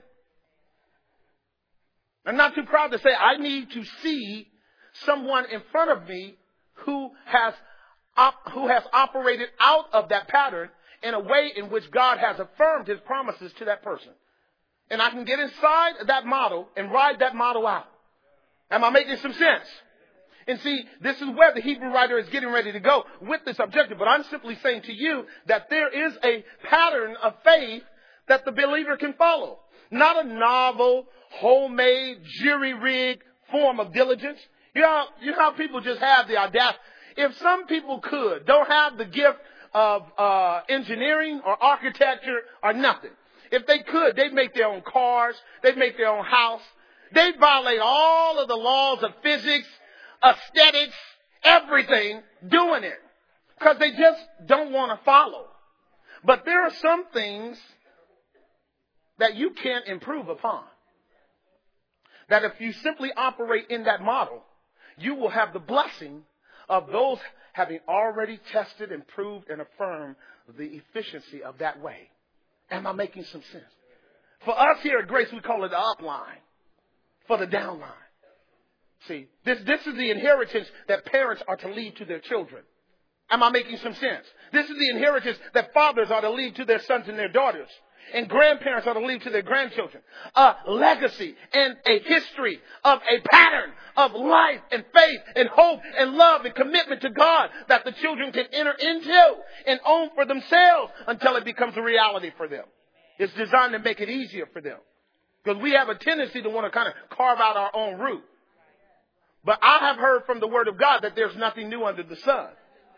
I'm not too proud to say I need to see someone in front of me who has operated out of that pattern in a way in which God has affirmed his promises to that person. And I can get inside that model and ride that model out. Am I making some sense? And see, this is where the Hebrew writer is getting ready to go with this objective. But I'm simply saying to you that there is a pattern of faith that the believer can follow. Not a novel, homemade, jury-rigged form of diligence. You know how people just have the audacity. If some people don't have the gift of engineering or architecture or nothing. If they could, they'd make their own cars. They'd make their own house. They'd violate all of the laws of physics, aesthetics, everything, doing it. Because they just don't want to follow. But there are some things that you can't improve upon. That if you simply operate in that model, you will have the blessing of those having already tested and proved and affirmed the efficiency of that way. Am I making some sense? For us here at Grace, we call it the upline. For the downline. See, this is the inheritance that parents are to leave to their children. Am I making some sense? This is the inheritance that fathers are to leave to their sons and their daughters. And grandparents are to leave to their grandchildren. A legacy and a history of a pattern of life and faith and hope and love and commitment to God that the children can enter into and own for themselves until it becomes a reality for them. It's designed to make it easier for them. Because we have a tendency to want to kind of carve out our own route. But I have heard from the Word of God that there's nothing new under the sun.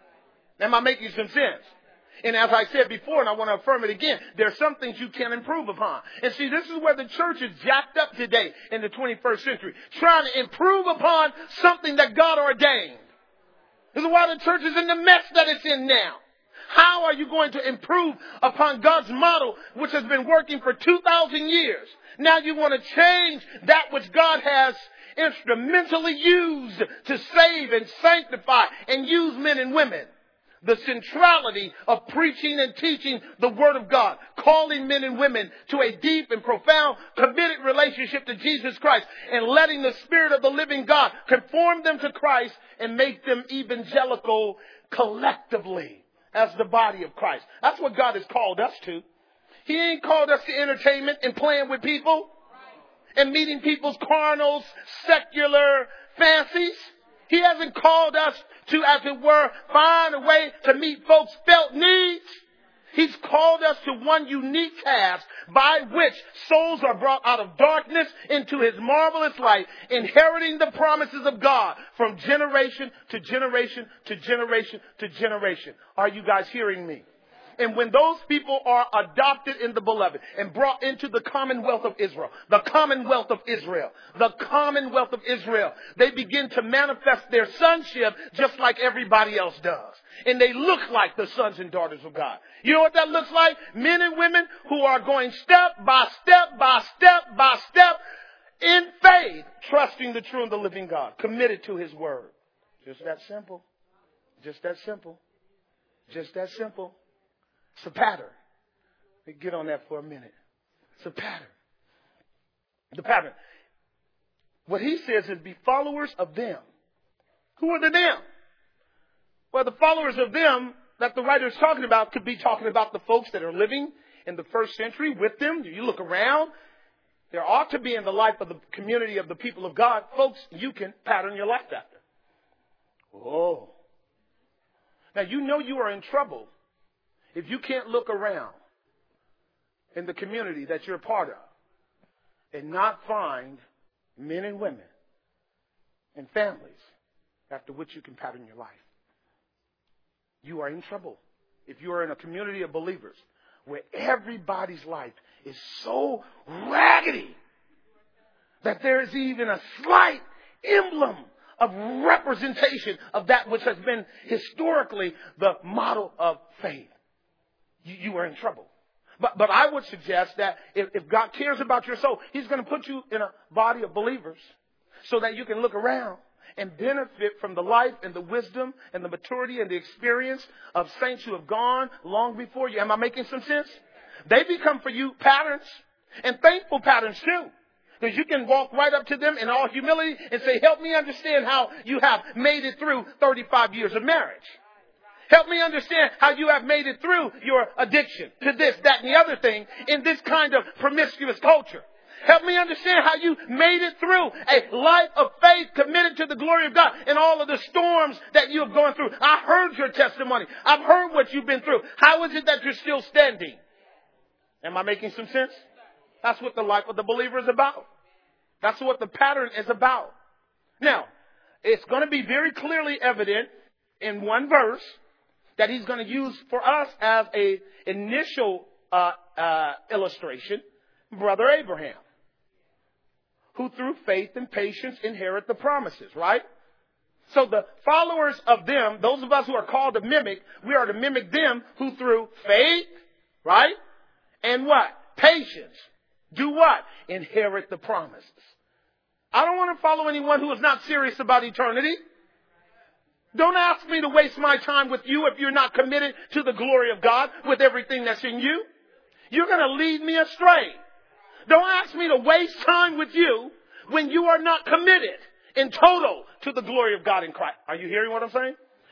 Am I making some sense? And as I said before, and I want to affirm it again, there are some things you can improve upon. And see, this is where the church is jacked up today in the 21st century, trying to improve upon something that God ordained. This is why the church is in the mess that it's in now. How are you going to improve upon God's model, which has been working for 2,000 years? Now you want to change that which God has instrumentally used to save and sanctify and use men and women. The centrality of preaching and teaching the Word of God, calling men and women to a deep and profound committed relationship to Jesus Christ, and letting the Spirit of the living God conform them to Christ and make them evangelical collectively as the body of Christ. That's what God has called us to. He ain't called us to entertainment and playing with people and meeting people's carnal, secular fancies. He hasn't called us to, as it were, find a way to meet folks' felt needs. He's called us to one unique task by which souls are brought out of darkness into His marvelous light, inheriting the promises of God from generation to generation to generation to generation. Are you guys hearing me? And when those people are adopted in the beloved and brought into the commonwealth of Israel, the commonwealth of Israel, the commonwealth of Israel, they begin to manifest their sonship just like everybody else does. And they look like the sons and daughters of God. You know what that looks like? Men and women who are going step by step by step by step in faith, trusting the true and the living God, committed to His word. Just that simple. Just that simple. Just that simple. It's a pattern. Let me get on that for a minute. It's a pattern. The pattern. What he says is be followers of them. Who are the them? Well, the followers of them that the writer is talking about could be talking about the folks that are living in the first century with them. You look around. There ought to be in the life of the community of the people of God, folks you can pattern your life after. Oh. Now, you know you are in trouble if you can't look around in the community that you're a part of and not find men and women and families after which you can pattern your life. You are in trouble if you are in a community of believers where everybody's life is so raggedy that there is even a slight emblem of representation of that which has been historically the model of faith. You are in trouble. But I would suggest that if God cares about your soul, He's going to put you in a body of believers so that you can look around and benefit from the life and the wisdom and the maturity and the experience of saints who have gone long before you. Am I making some sense? They become for you patterns, and thankful patterns too. Because you can walk right up to them in all humility and say, help me understand how you have made it through 35 years of marriage. Help me understand how you have made it through your addiction to this, that, and the other thing in this kind of promiscuous culture. Help me understand how you made it through a life of faith committed to the glory of God and all of the storms that you have gone through. I heard your testimony. I've heard what you've been through. How is it that you're still standing? Am I making some sense? That's what the life of the believer is about. That's what the pattern is about. Now, it's going to be very clearly evident in one verse that he's going to use for us as a initial illustration, Brother Abraham, who through faith and patience inherit the promises, right? So the followers of them, those of us who are called to mimic, we are to mimic them who through faith, right? And what? Patience. Do what? Inherit the promises. I don't want to follow anyone who is not serious about eternity. Don't ask me to waste my time with you if you're not committed to the glory of God with everything that's in you. You're going to lead me astray. Don't ask me to waste time with you when you are not committed in total to the glory of God in Christ. Are you hearing what I'm saying?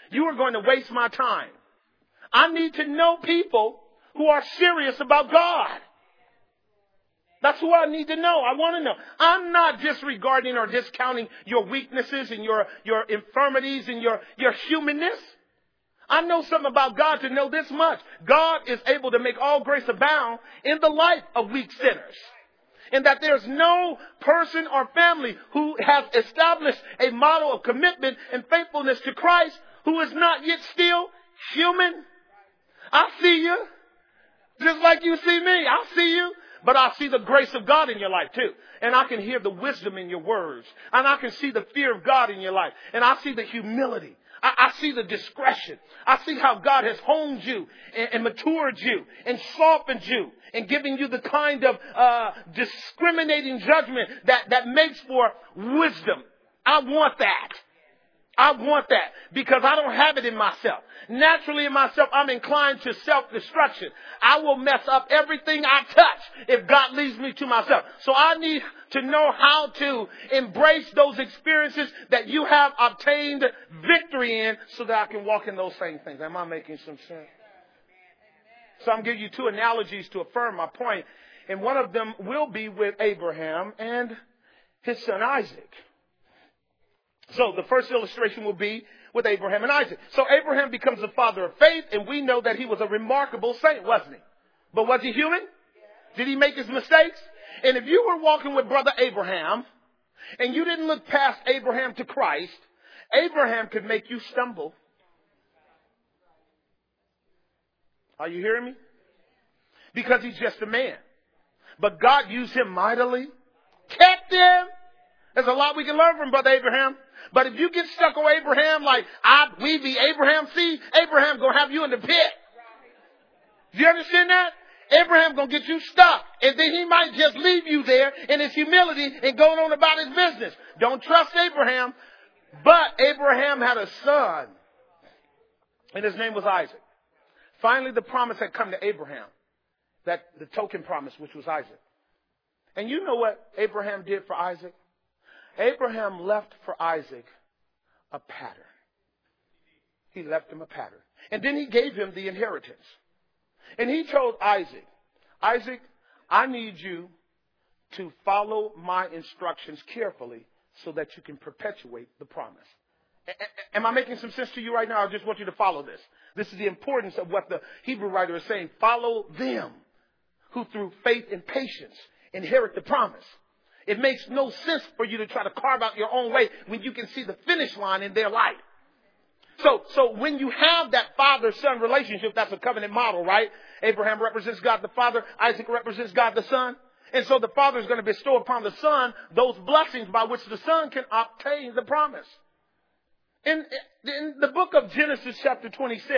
You are going to waste my time. I need to know people who are serious about God. That's who I need to know. I want to know. I'm not disregarding or discounting your weaknesses and your infirmities and your humanness. I know something about God to know this much. God is able to make all grace abound in the life of weak sinners. And that there's no person or family who has established a model of commitment and faithfulness to Christ who is not yet still human. I see you. Just like you see me. I see you. But I see the grace of God in your life too. And I can hear the wisdom in your words. And I can see the fear of God in your life. And I see the humility. I see the discretion. I see how God has honed you and matured you and softened you and given you the kind of discriminating judgment that makes for wisdom. I want that. I want that because I don't have it in myself. Naturally in myself, I'm inclined to self-destruction. I will mess up everything I touch if God leads me to myself. So I need to know how to embrace those experiences that you have obtained victory in so that I can walk in those same things. Am I making some sense? So I'm giving you two analogies to affirm my point. And one of them will be with Abraham and his son Isaac. So the first illustration will be with Abraham and Isaac. So Abraham becomes the father of faith, and we know that he was a remarkable saint, wasn't he? But was he human? Did he make his mistakes? And if you were walking with brother Abraham, and you didn't look past Abraham to Christ, Abraham could make you stumble. Are you hearing me? Because he's just a man. But God used him mightily, kept him. There's a lot we can learn from brother Abraham. But if you get stuck on Abraham like we be Abraham seed, Abraham going to have you in the pit. Do you understand that? Abraham going to get you stuck. And then he might just leave you there in his humility and going on about his business. Don't trust Abraham. But Abraham had a son. And his name was Isaac. Finally, the promise had come to Abraham. That the token promise, which was Isaac. And you know what Abraham did for Isaac? Abraham left for Isaac a pattern. He left him a pattern. And then he gave him the inheritance. And he told Isaac, Isaac, I need you to follow my instructions carefully so that you can perpetuate the promise. Am I making some sense to you right now? I just want you to follow this. This is the importance of what the Hebrew writer is saying. Follow them who through faith and patience inherit the promise. It makes no sense for you to try to carve out your own way when you can see the finish line in their life. So when you have that father-son relationship, that's a covenant model, right? Abraham represents God the Father. Isaac represents God the Son. And so the Father is going to bestow upon the Son those blessings by which the Son can obtain the promise. In the book of Genesis chapter 26,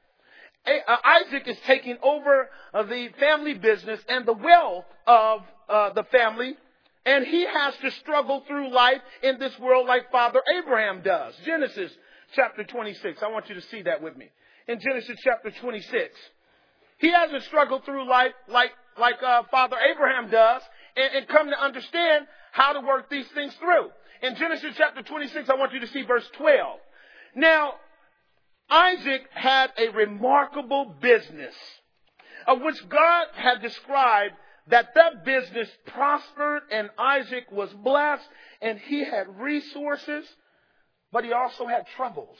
Isaac is taking over the family business and the wealth of the family. And he has to struggle through life in this world like Father Abraham does. Genesis chapter 26. I want you to see that with me. In Genesis chapter 26. He has to struggle through life like Father Abraham does and come to understand how to work these things through. In Genesis chapter 26, I want you to see verse 12. Now, Isaac had a remarkable business of which God had described that business prospered and Isaac was blessed and he had resources, but he also had troubles.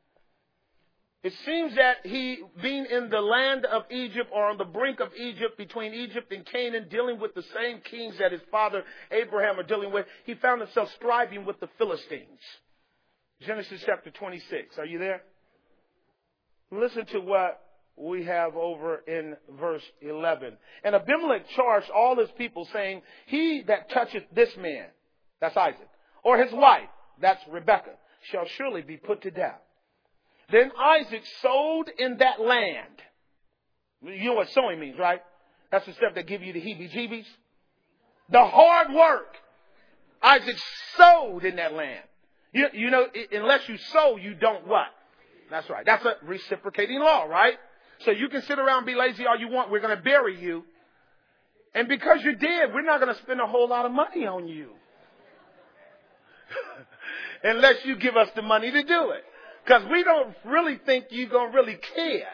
It seems that he, being in the land of Egypt or on the brink of Egypt, between Egypt and Canaan, dealing with the same kings that his father Abraham are dealing with, he found himself striving with the Philistines. Genesis chapter 26. Are you there? Listen to what we have over in verse 11. And Abimelech charged all his people, saying, he that toucheth this man, that's Isaac, or his wife, that's Rebekah, shall surely be put to death. Then Isaac sowed in that land. You know what sowing means, right? That's the stuff that give you the heebie-jeebies. The hard work. Isaac sowed in that land. You know, unless you sow, you don't what? That's right. That's a reciprocating law, right? So you can sit around and be lazy all you want. We're going to bury you. And because you're dead, we're not going to spend a whole lot of money on you. Unless you give us the money to do it. Because we don't really think you're going to really care.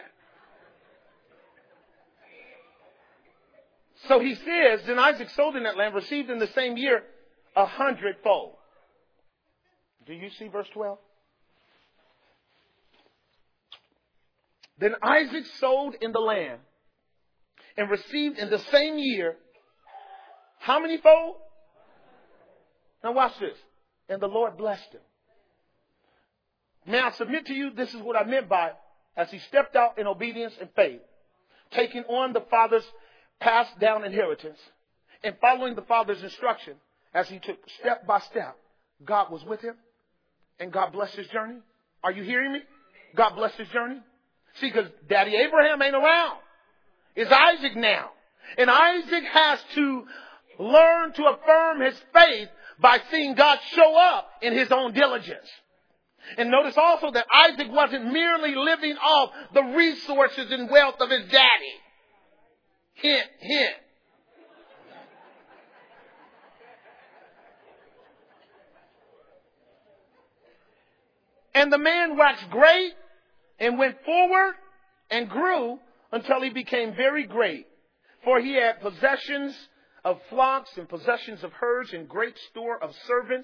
So he says, then Isaac sold in that land, received in the same year 100-fold. Do you see verse 12? Then Isaac sold in the land and received in the same year how many fold? Now watch this. And the Lord blessed him. Now I submit to you, this is what I meant by as he stepped out in obedience and faith, taking on the father's passed down inheritance and following the father's instruction as he took step by step. God was with him and God blessed his journey. Are you hearing me? God blessed his journey. See, because Daddy Abraham ain't around. It's Isaac now. And Isaac has to learn to affirm his faith by seeing God show up in his own diligence. And notice also that Isaac wasn't merely living off the resources and wealth of his daddy. Hint, hint. And the man waxed great and went forward and grew until he became very great. For he had possessions of flocks and possessions of herds and great store of servants.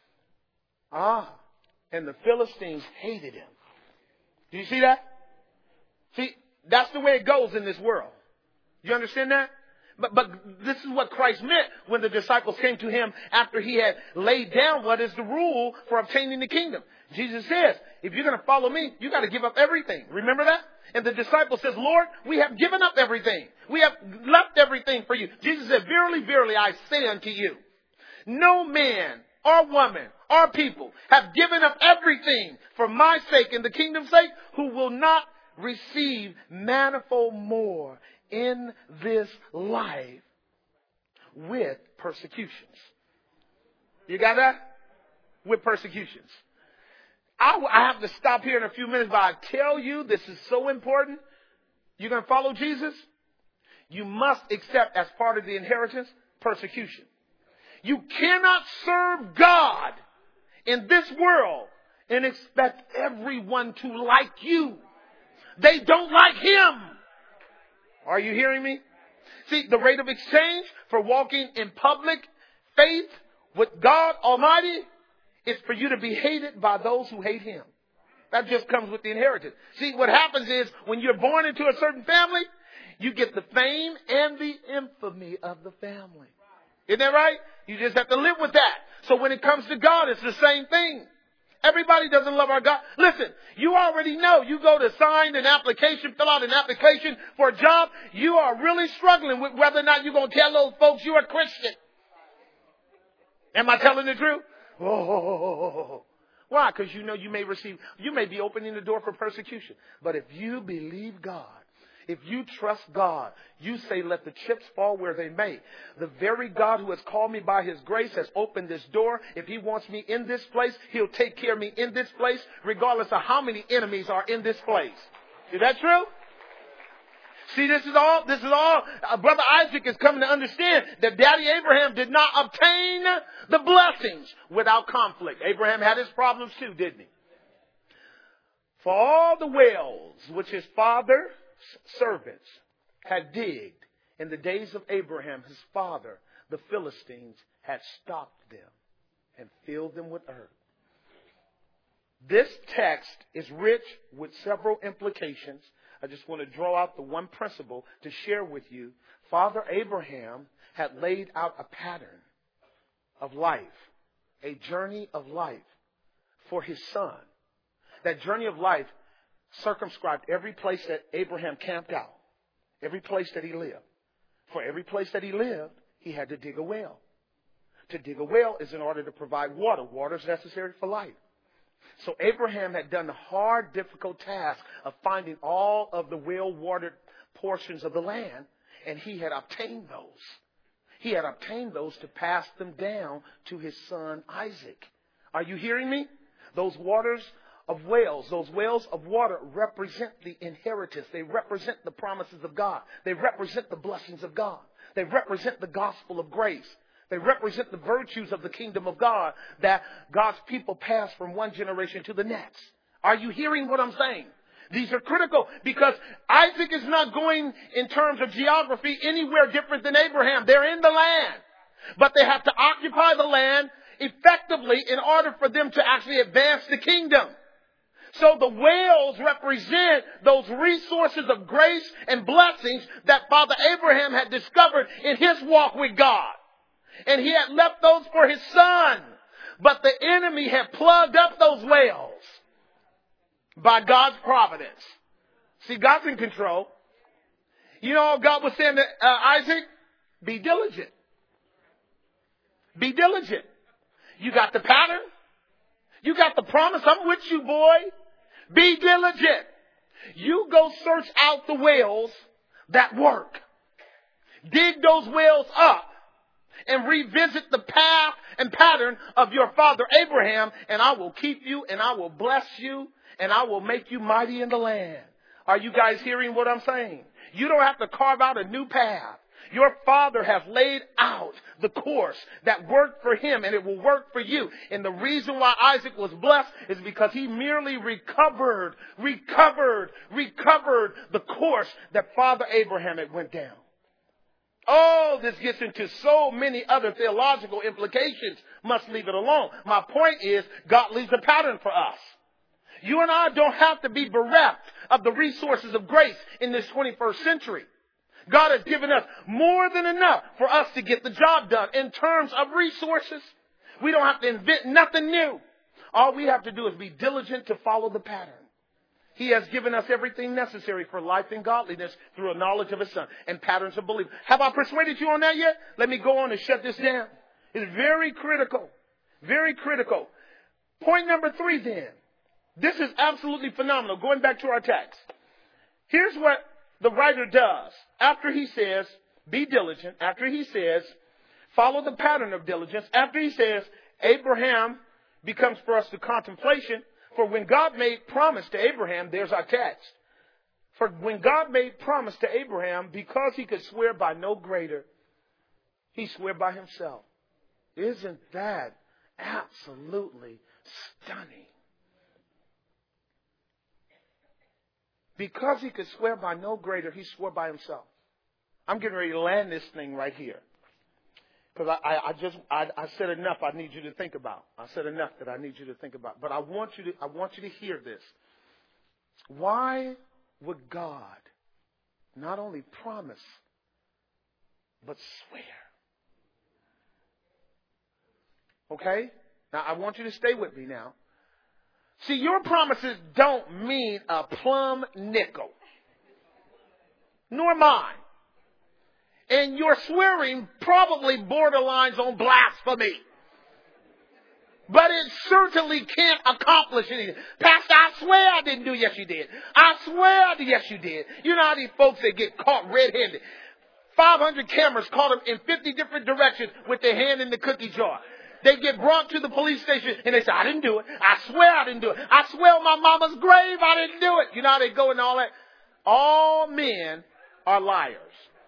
And the Philistines hated him. Do you see that? See, that's the way it goes in this world. You understand that? But this is what Christ meant when the disciples came to him after he had laid down what is the rule for obtaining the kingdom. Jesus says, if you're going to follow me, you got to give up everything. Remember that? And the disciple says, Lord, we have given up everything. We have left everything for you. Jesus said, verily, verily, I say unto you, no man or woman or people have given up everything for my sake and the kingdom's sake who will not receive manifold more in this life with persecutions. You got that? With persecutions. I have to stop here in a few minutes, but I tell you, this is so important. You're going to follow Jesus? You must accept as part of the inheritance, persecution. You cannot serve God in this world and expect everyone to like you. They don't like him. Are you hearing me? See, the rate of exchange for walking in public faith with God Almighty is for you to be hated by those who hate him. That just comes with the inheritance. See, what happens is when you're born into a certain family, you get the fame and the infamy of the family. Isn't that right? You just have to live with that. So when it comes to God, it's the same thing. Everybody doesn't love our God. Listen, you already know. You go to sign an application, fill out an application for a job. You are really struggling with whether or not you're going to tell those folks you're a Christian. Am I telling the truth? Oh. Why? Because you know you may be opening the door for persecution. But if you believe God, if you trust God, you say, let the chips fall where they may. The very God who has called me by his grace has opened this door. If he wants me in this place, he'll take care of me in this place, regardless of how many enemies are in this place. Is that true? See, this is all, Brother Isaac is coming to understand that Daddy Abraham did not obtain the blessings without conflict. Abraham had his problems too, didn't he? For all the wells which his father's servants had digged in the days of Abraham, his father, the Philistines had stopped them and filled them with earth. This text is rich with several implications. I just want to draw out the one principle to share with you. Father Abraham had laid out a pattern of life, a journey of life for his son. That journey of life circumscribed every place that Abraham camped out, every place that he lived. For every place that he lived, he had to dig a well. To dig a well is in order to provide water. Water is necessary for life. So Abraham had done the hard, difficult task of finding all of the well-watered portions of the land, and he had obtained those. He had obtained those to pass them down to his son Isaac. Are you hearing me? Those waters of wells, those wells of water represent the inheritance. They represent the promises of God. They represent the blessings of God. They represent the gospel of grace. They represent the virtues of the kingdom of God that God's people pass from one generation to the next. Are you hearing what I'm saying? These are critical because Isaac is not going in terms of geography anywhere different than Abraham. They're in the land, but they have to occupy the land effectively in order for them to actually advance the kingdom. So the whales represent those resources of grace and blessings that Father Abraham had discovered in his walk with God. And he had left those for his son. But the enemy had plugged up those whales by God's providence. See, God's in control. You know, God was saying to Isaac, be diligent. Be diligent. You got the pattern. You got the promise. I'm with you, boy. Be diligent. You go search out the whales that work. Dig those whales up and revisit the path and pattern of your father Abraham, and I will keep you, and I will bless you, and I will make you mighty in the land. Are you guys hearing what I'm saying? You don't have to carve out a new path. Your father has laid out the course that worked for him, and it will work for you. And the reason why Isaac was blessed is because he merely recovered the course that Father Abraham had went down. Oh, this gets into so many other theological implications. Must leave it alone. My point is, God leaves a pattern for us. You and I don't have to be bereft of the resources of grace in this 21st century. God has given us more than enough for us to get the job done in terms of resources. We don't have to invent nothing new. All we have to do is be diligent to follow the pattern. He has given us everything necessary for life and godliness through a knowledge of his son and patterns of belief. Have I persuaded you on that yet? Let me go on and shut this down. It's very critical. Very critical. Point number 3 then. This is absolutely phenomenal. Going back to our text. Here's what the writer does. After he says, be diligent. After he says, follow the pattern of diligence. After he says, Abraham becomes for us the contemplation. For when God made promise to Abraham, there's our text. For when God made promise to Abraham, because he could swear by no greater, he swore by himself. Isn't that absolutely stunning? Because he could swear by no greater, he swore by himself. I'm getting ready to land this thing right here. Because I said enough I need you to think about. I said enough that I need you to think about. But I want you to hear this. Why would God not only promise, but swear? Okay? Now I want you to stay with me now. See, your promises don't mean a plumb nickel. Nor mine. And your swearing probably borderlines on blasphemy. But it certainly can't accomplish anything. Pastor, I swear I didn't do. Yes, you did. I swear I did. Yes, you did. You know how these folks that get caught red-handed. 500 cameras caught them in 50 different directions with their hand in the cookie jar. They get brought to the police station and they say, I didn't do it. I swear I didn't do it. I swear on my mama's grave I didn't do it. You know how they go and all that? All men are liars.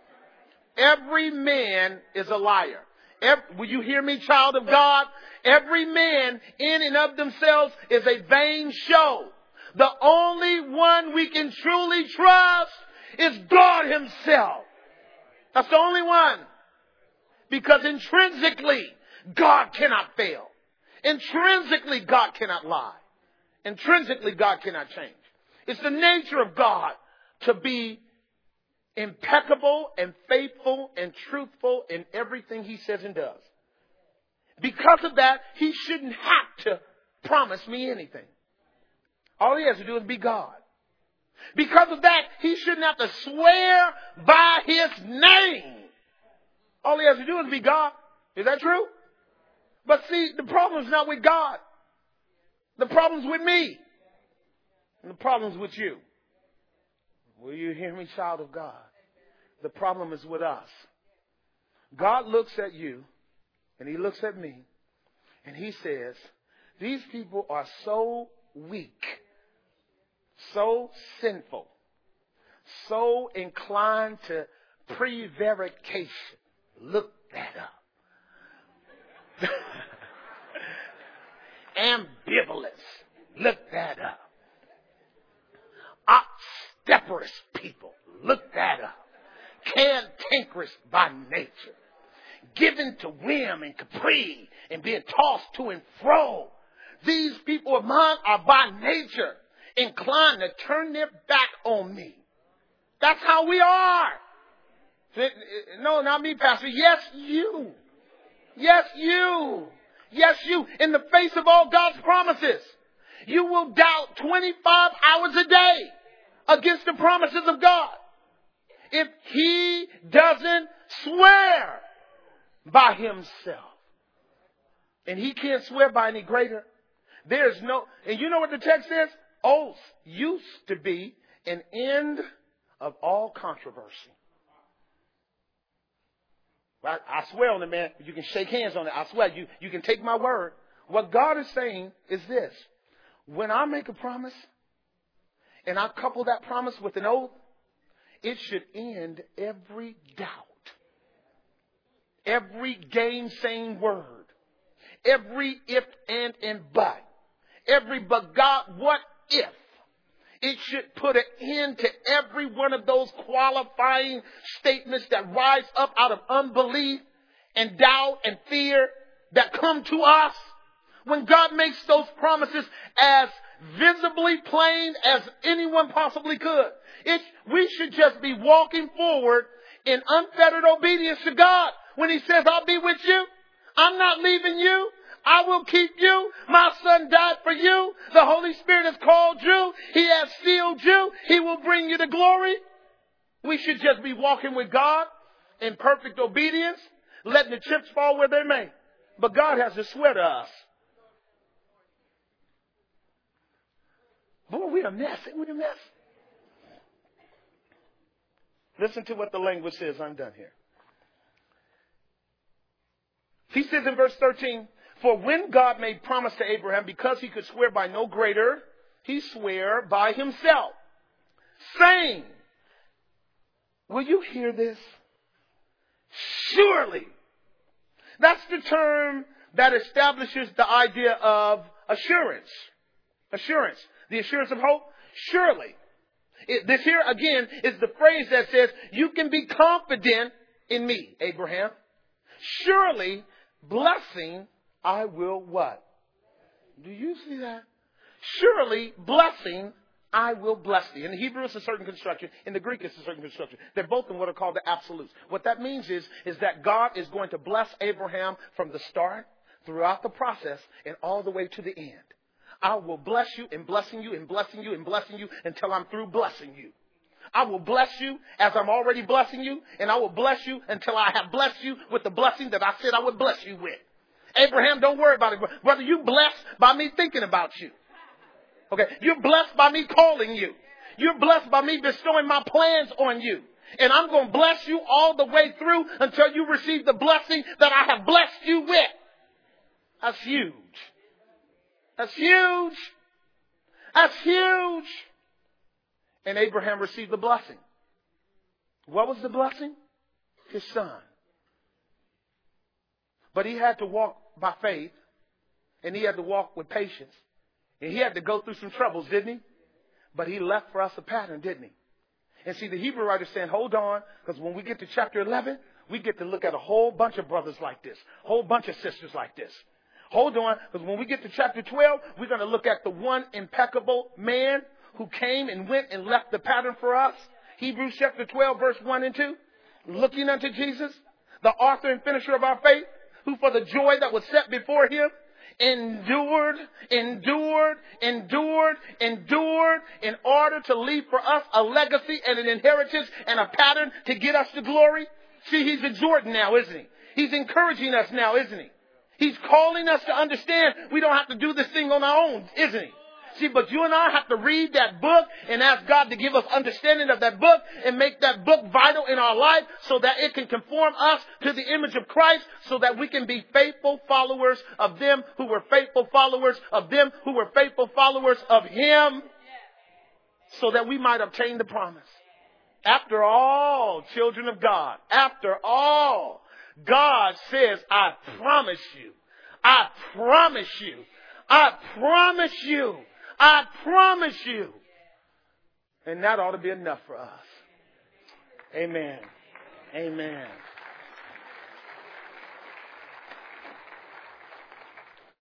Every man is a liar. Will you hear me, child of God? Every man in and of themselves is a vain show. The only one we can truly trust is God himself. That's the only one. Because intrinsically, God cannot fail. Intrinsically, God cannot lie. Intrinsically, God cannot change. It's the nature of God to be impeccable and faithful and truthful in everything he says and does. Because of that, he shouldn't have to promise me anything. All he has to do is be God. Because of that, he shouldn't have to swear by his name. All he has to do is be God. Is that true? But see, the problem's not with God. The problem's with me. And the problem's with you. Will you hear me, child of God? The problem is with us. God looks at you and he looks at me and he says, these people are so weak, so sinful, so inclined to prevarication. Look that up. Ambivalence. Look that up. Vociferous people. Look that up. Cantankerous by nature. Given to whim and caprice and being tossed to and fro. These people of mine are by nature inclined to turn their back on me. That's how we are. No, not me, Pastor. Yes, you. Yes, you. Yes, you. In the face of all God's promises, you will doubt 25 hours a day against the promises of God. If he doesn't swear by himself. And he can't swear by any greater. There's no, and you know what the text says? Oaths used to be an end of all controversy. I swear on it, man. You can shake hands on it. I swear, you can take my word. What God is saying is this. When I make a promise and I couple that promise with an oath, it should end every doubt. Every gainsaying word. Every if and but. Every but God, what if? It should put an end to every one of those qualifying statements that rise up out of unbelief and doubt and fear that come to us. When God makes those promises as visibly plain as anyone possibly could, we should just be walking forward in unfettered obedience to God. When he says, I'll be with you, I'm not leaving you. I will keep you. My son died for you. The Holy Spirit has called you. He has sealed you. He will bring you to glory. We should just be walking with God in perfect obedience, letting the chips fall where they may. But God has to swear to us. Boy, we're a mess. Ain't we a mess? Listen to what the language says. I'm done here. He says in verse 13, for when God made promise to Abraham, because he could swear by no greater, he swore by himself, saying, will you hear this? Surely. That's the term that establishes the idea of assurance. Assurance. The assurance of hope. Surely. This here again is the phrase that says, you can be confident in me, Abraham. Surely, blessing, I will what? Do you see that? Surely, blessing, I will bless thee. In the Hebrew, it's a certain construction. In the Greek, it's a certain construction. They're both in what are called the absolutes. What that means is that God is going to bless Abraham from the start, throughout the process, and all the way to the end. I will bless you and blessing you and blessing you and blessing you until I'm through blessing you. I will bless you as I'm already blessing you, and I will bless you until I have blessed you with the blessing that I said I would bless you with. Abraham, don't worry about it. Brother, you're blessed by me thinking about you. Okay, you're blessed by me calling you. You're blessed by me bestowing my plans on you. And I'm going to bless you all the way through until you receive the blessing that I have blessed you with. That's huge. That's huge. That's huge. And Abraham received the blessing. What was the blessing? His son. But he had to walk by faith. And he had to walk with patience. And he had to go through some troubles, didn't he? But he left for us a pattern, didn't he? And see, the Hebrew writer is saying, hold on, because when we get to chapter 11, we get to look at a whole bunch of brothers like this, whole bunch of sisters like this. Hold on, because when we get to chapter 12, we're going to look at the one impeccable man who came and went and left the pattern for us. Hebrews chapter 12, verse 1 and 2. Looking unto Jesus, the author and finisher of our faith, who for the joy that was set before him, endured in order to leave for us a legacy and an inheritance and a pattern to get us to glory. See, he's exhorting now, isn't he? He's encouraging us now, isn't he? He's calling us to understand we don't have to do this thing on our own, isn't he? See, but you and I have to read that book and ask God to give us understanding of that book and make that book vital in our life so that it can conform us to the image of Christ so that we can be faithful followers of them who were faithful followers of them who were faithful followers of him so that we might obtain the promise. After all, children of God, after all, God says, I promise you, I promise you, I promise you. I promise you. And that ought to be enough for us. Amen. Amen.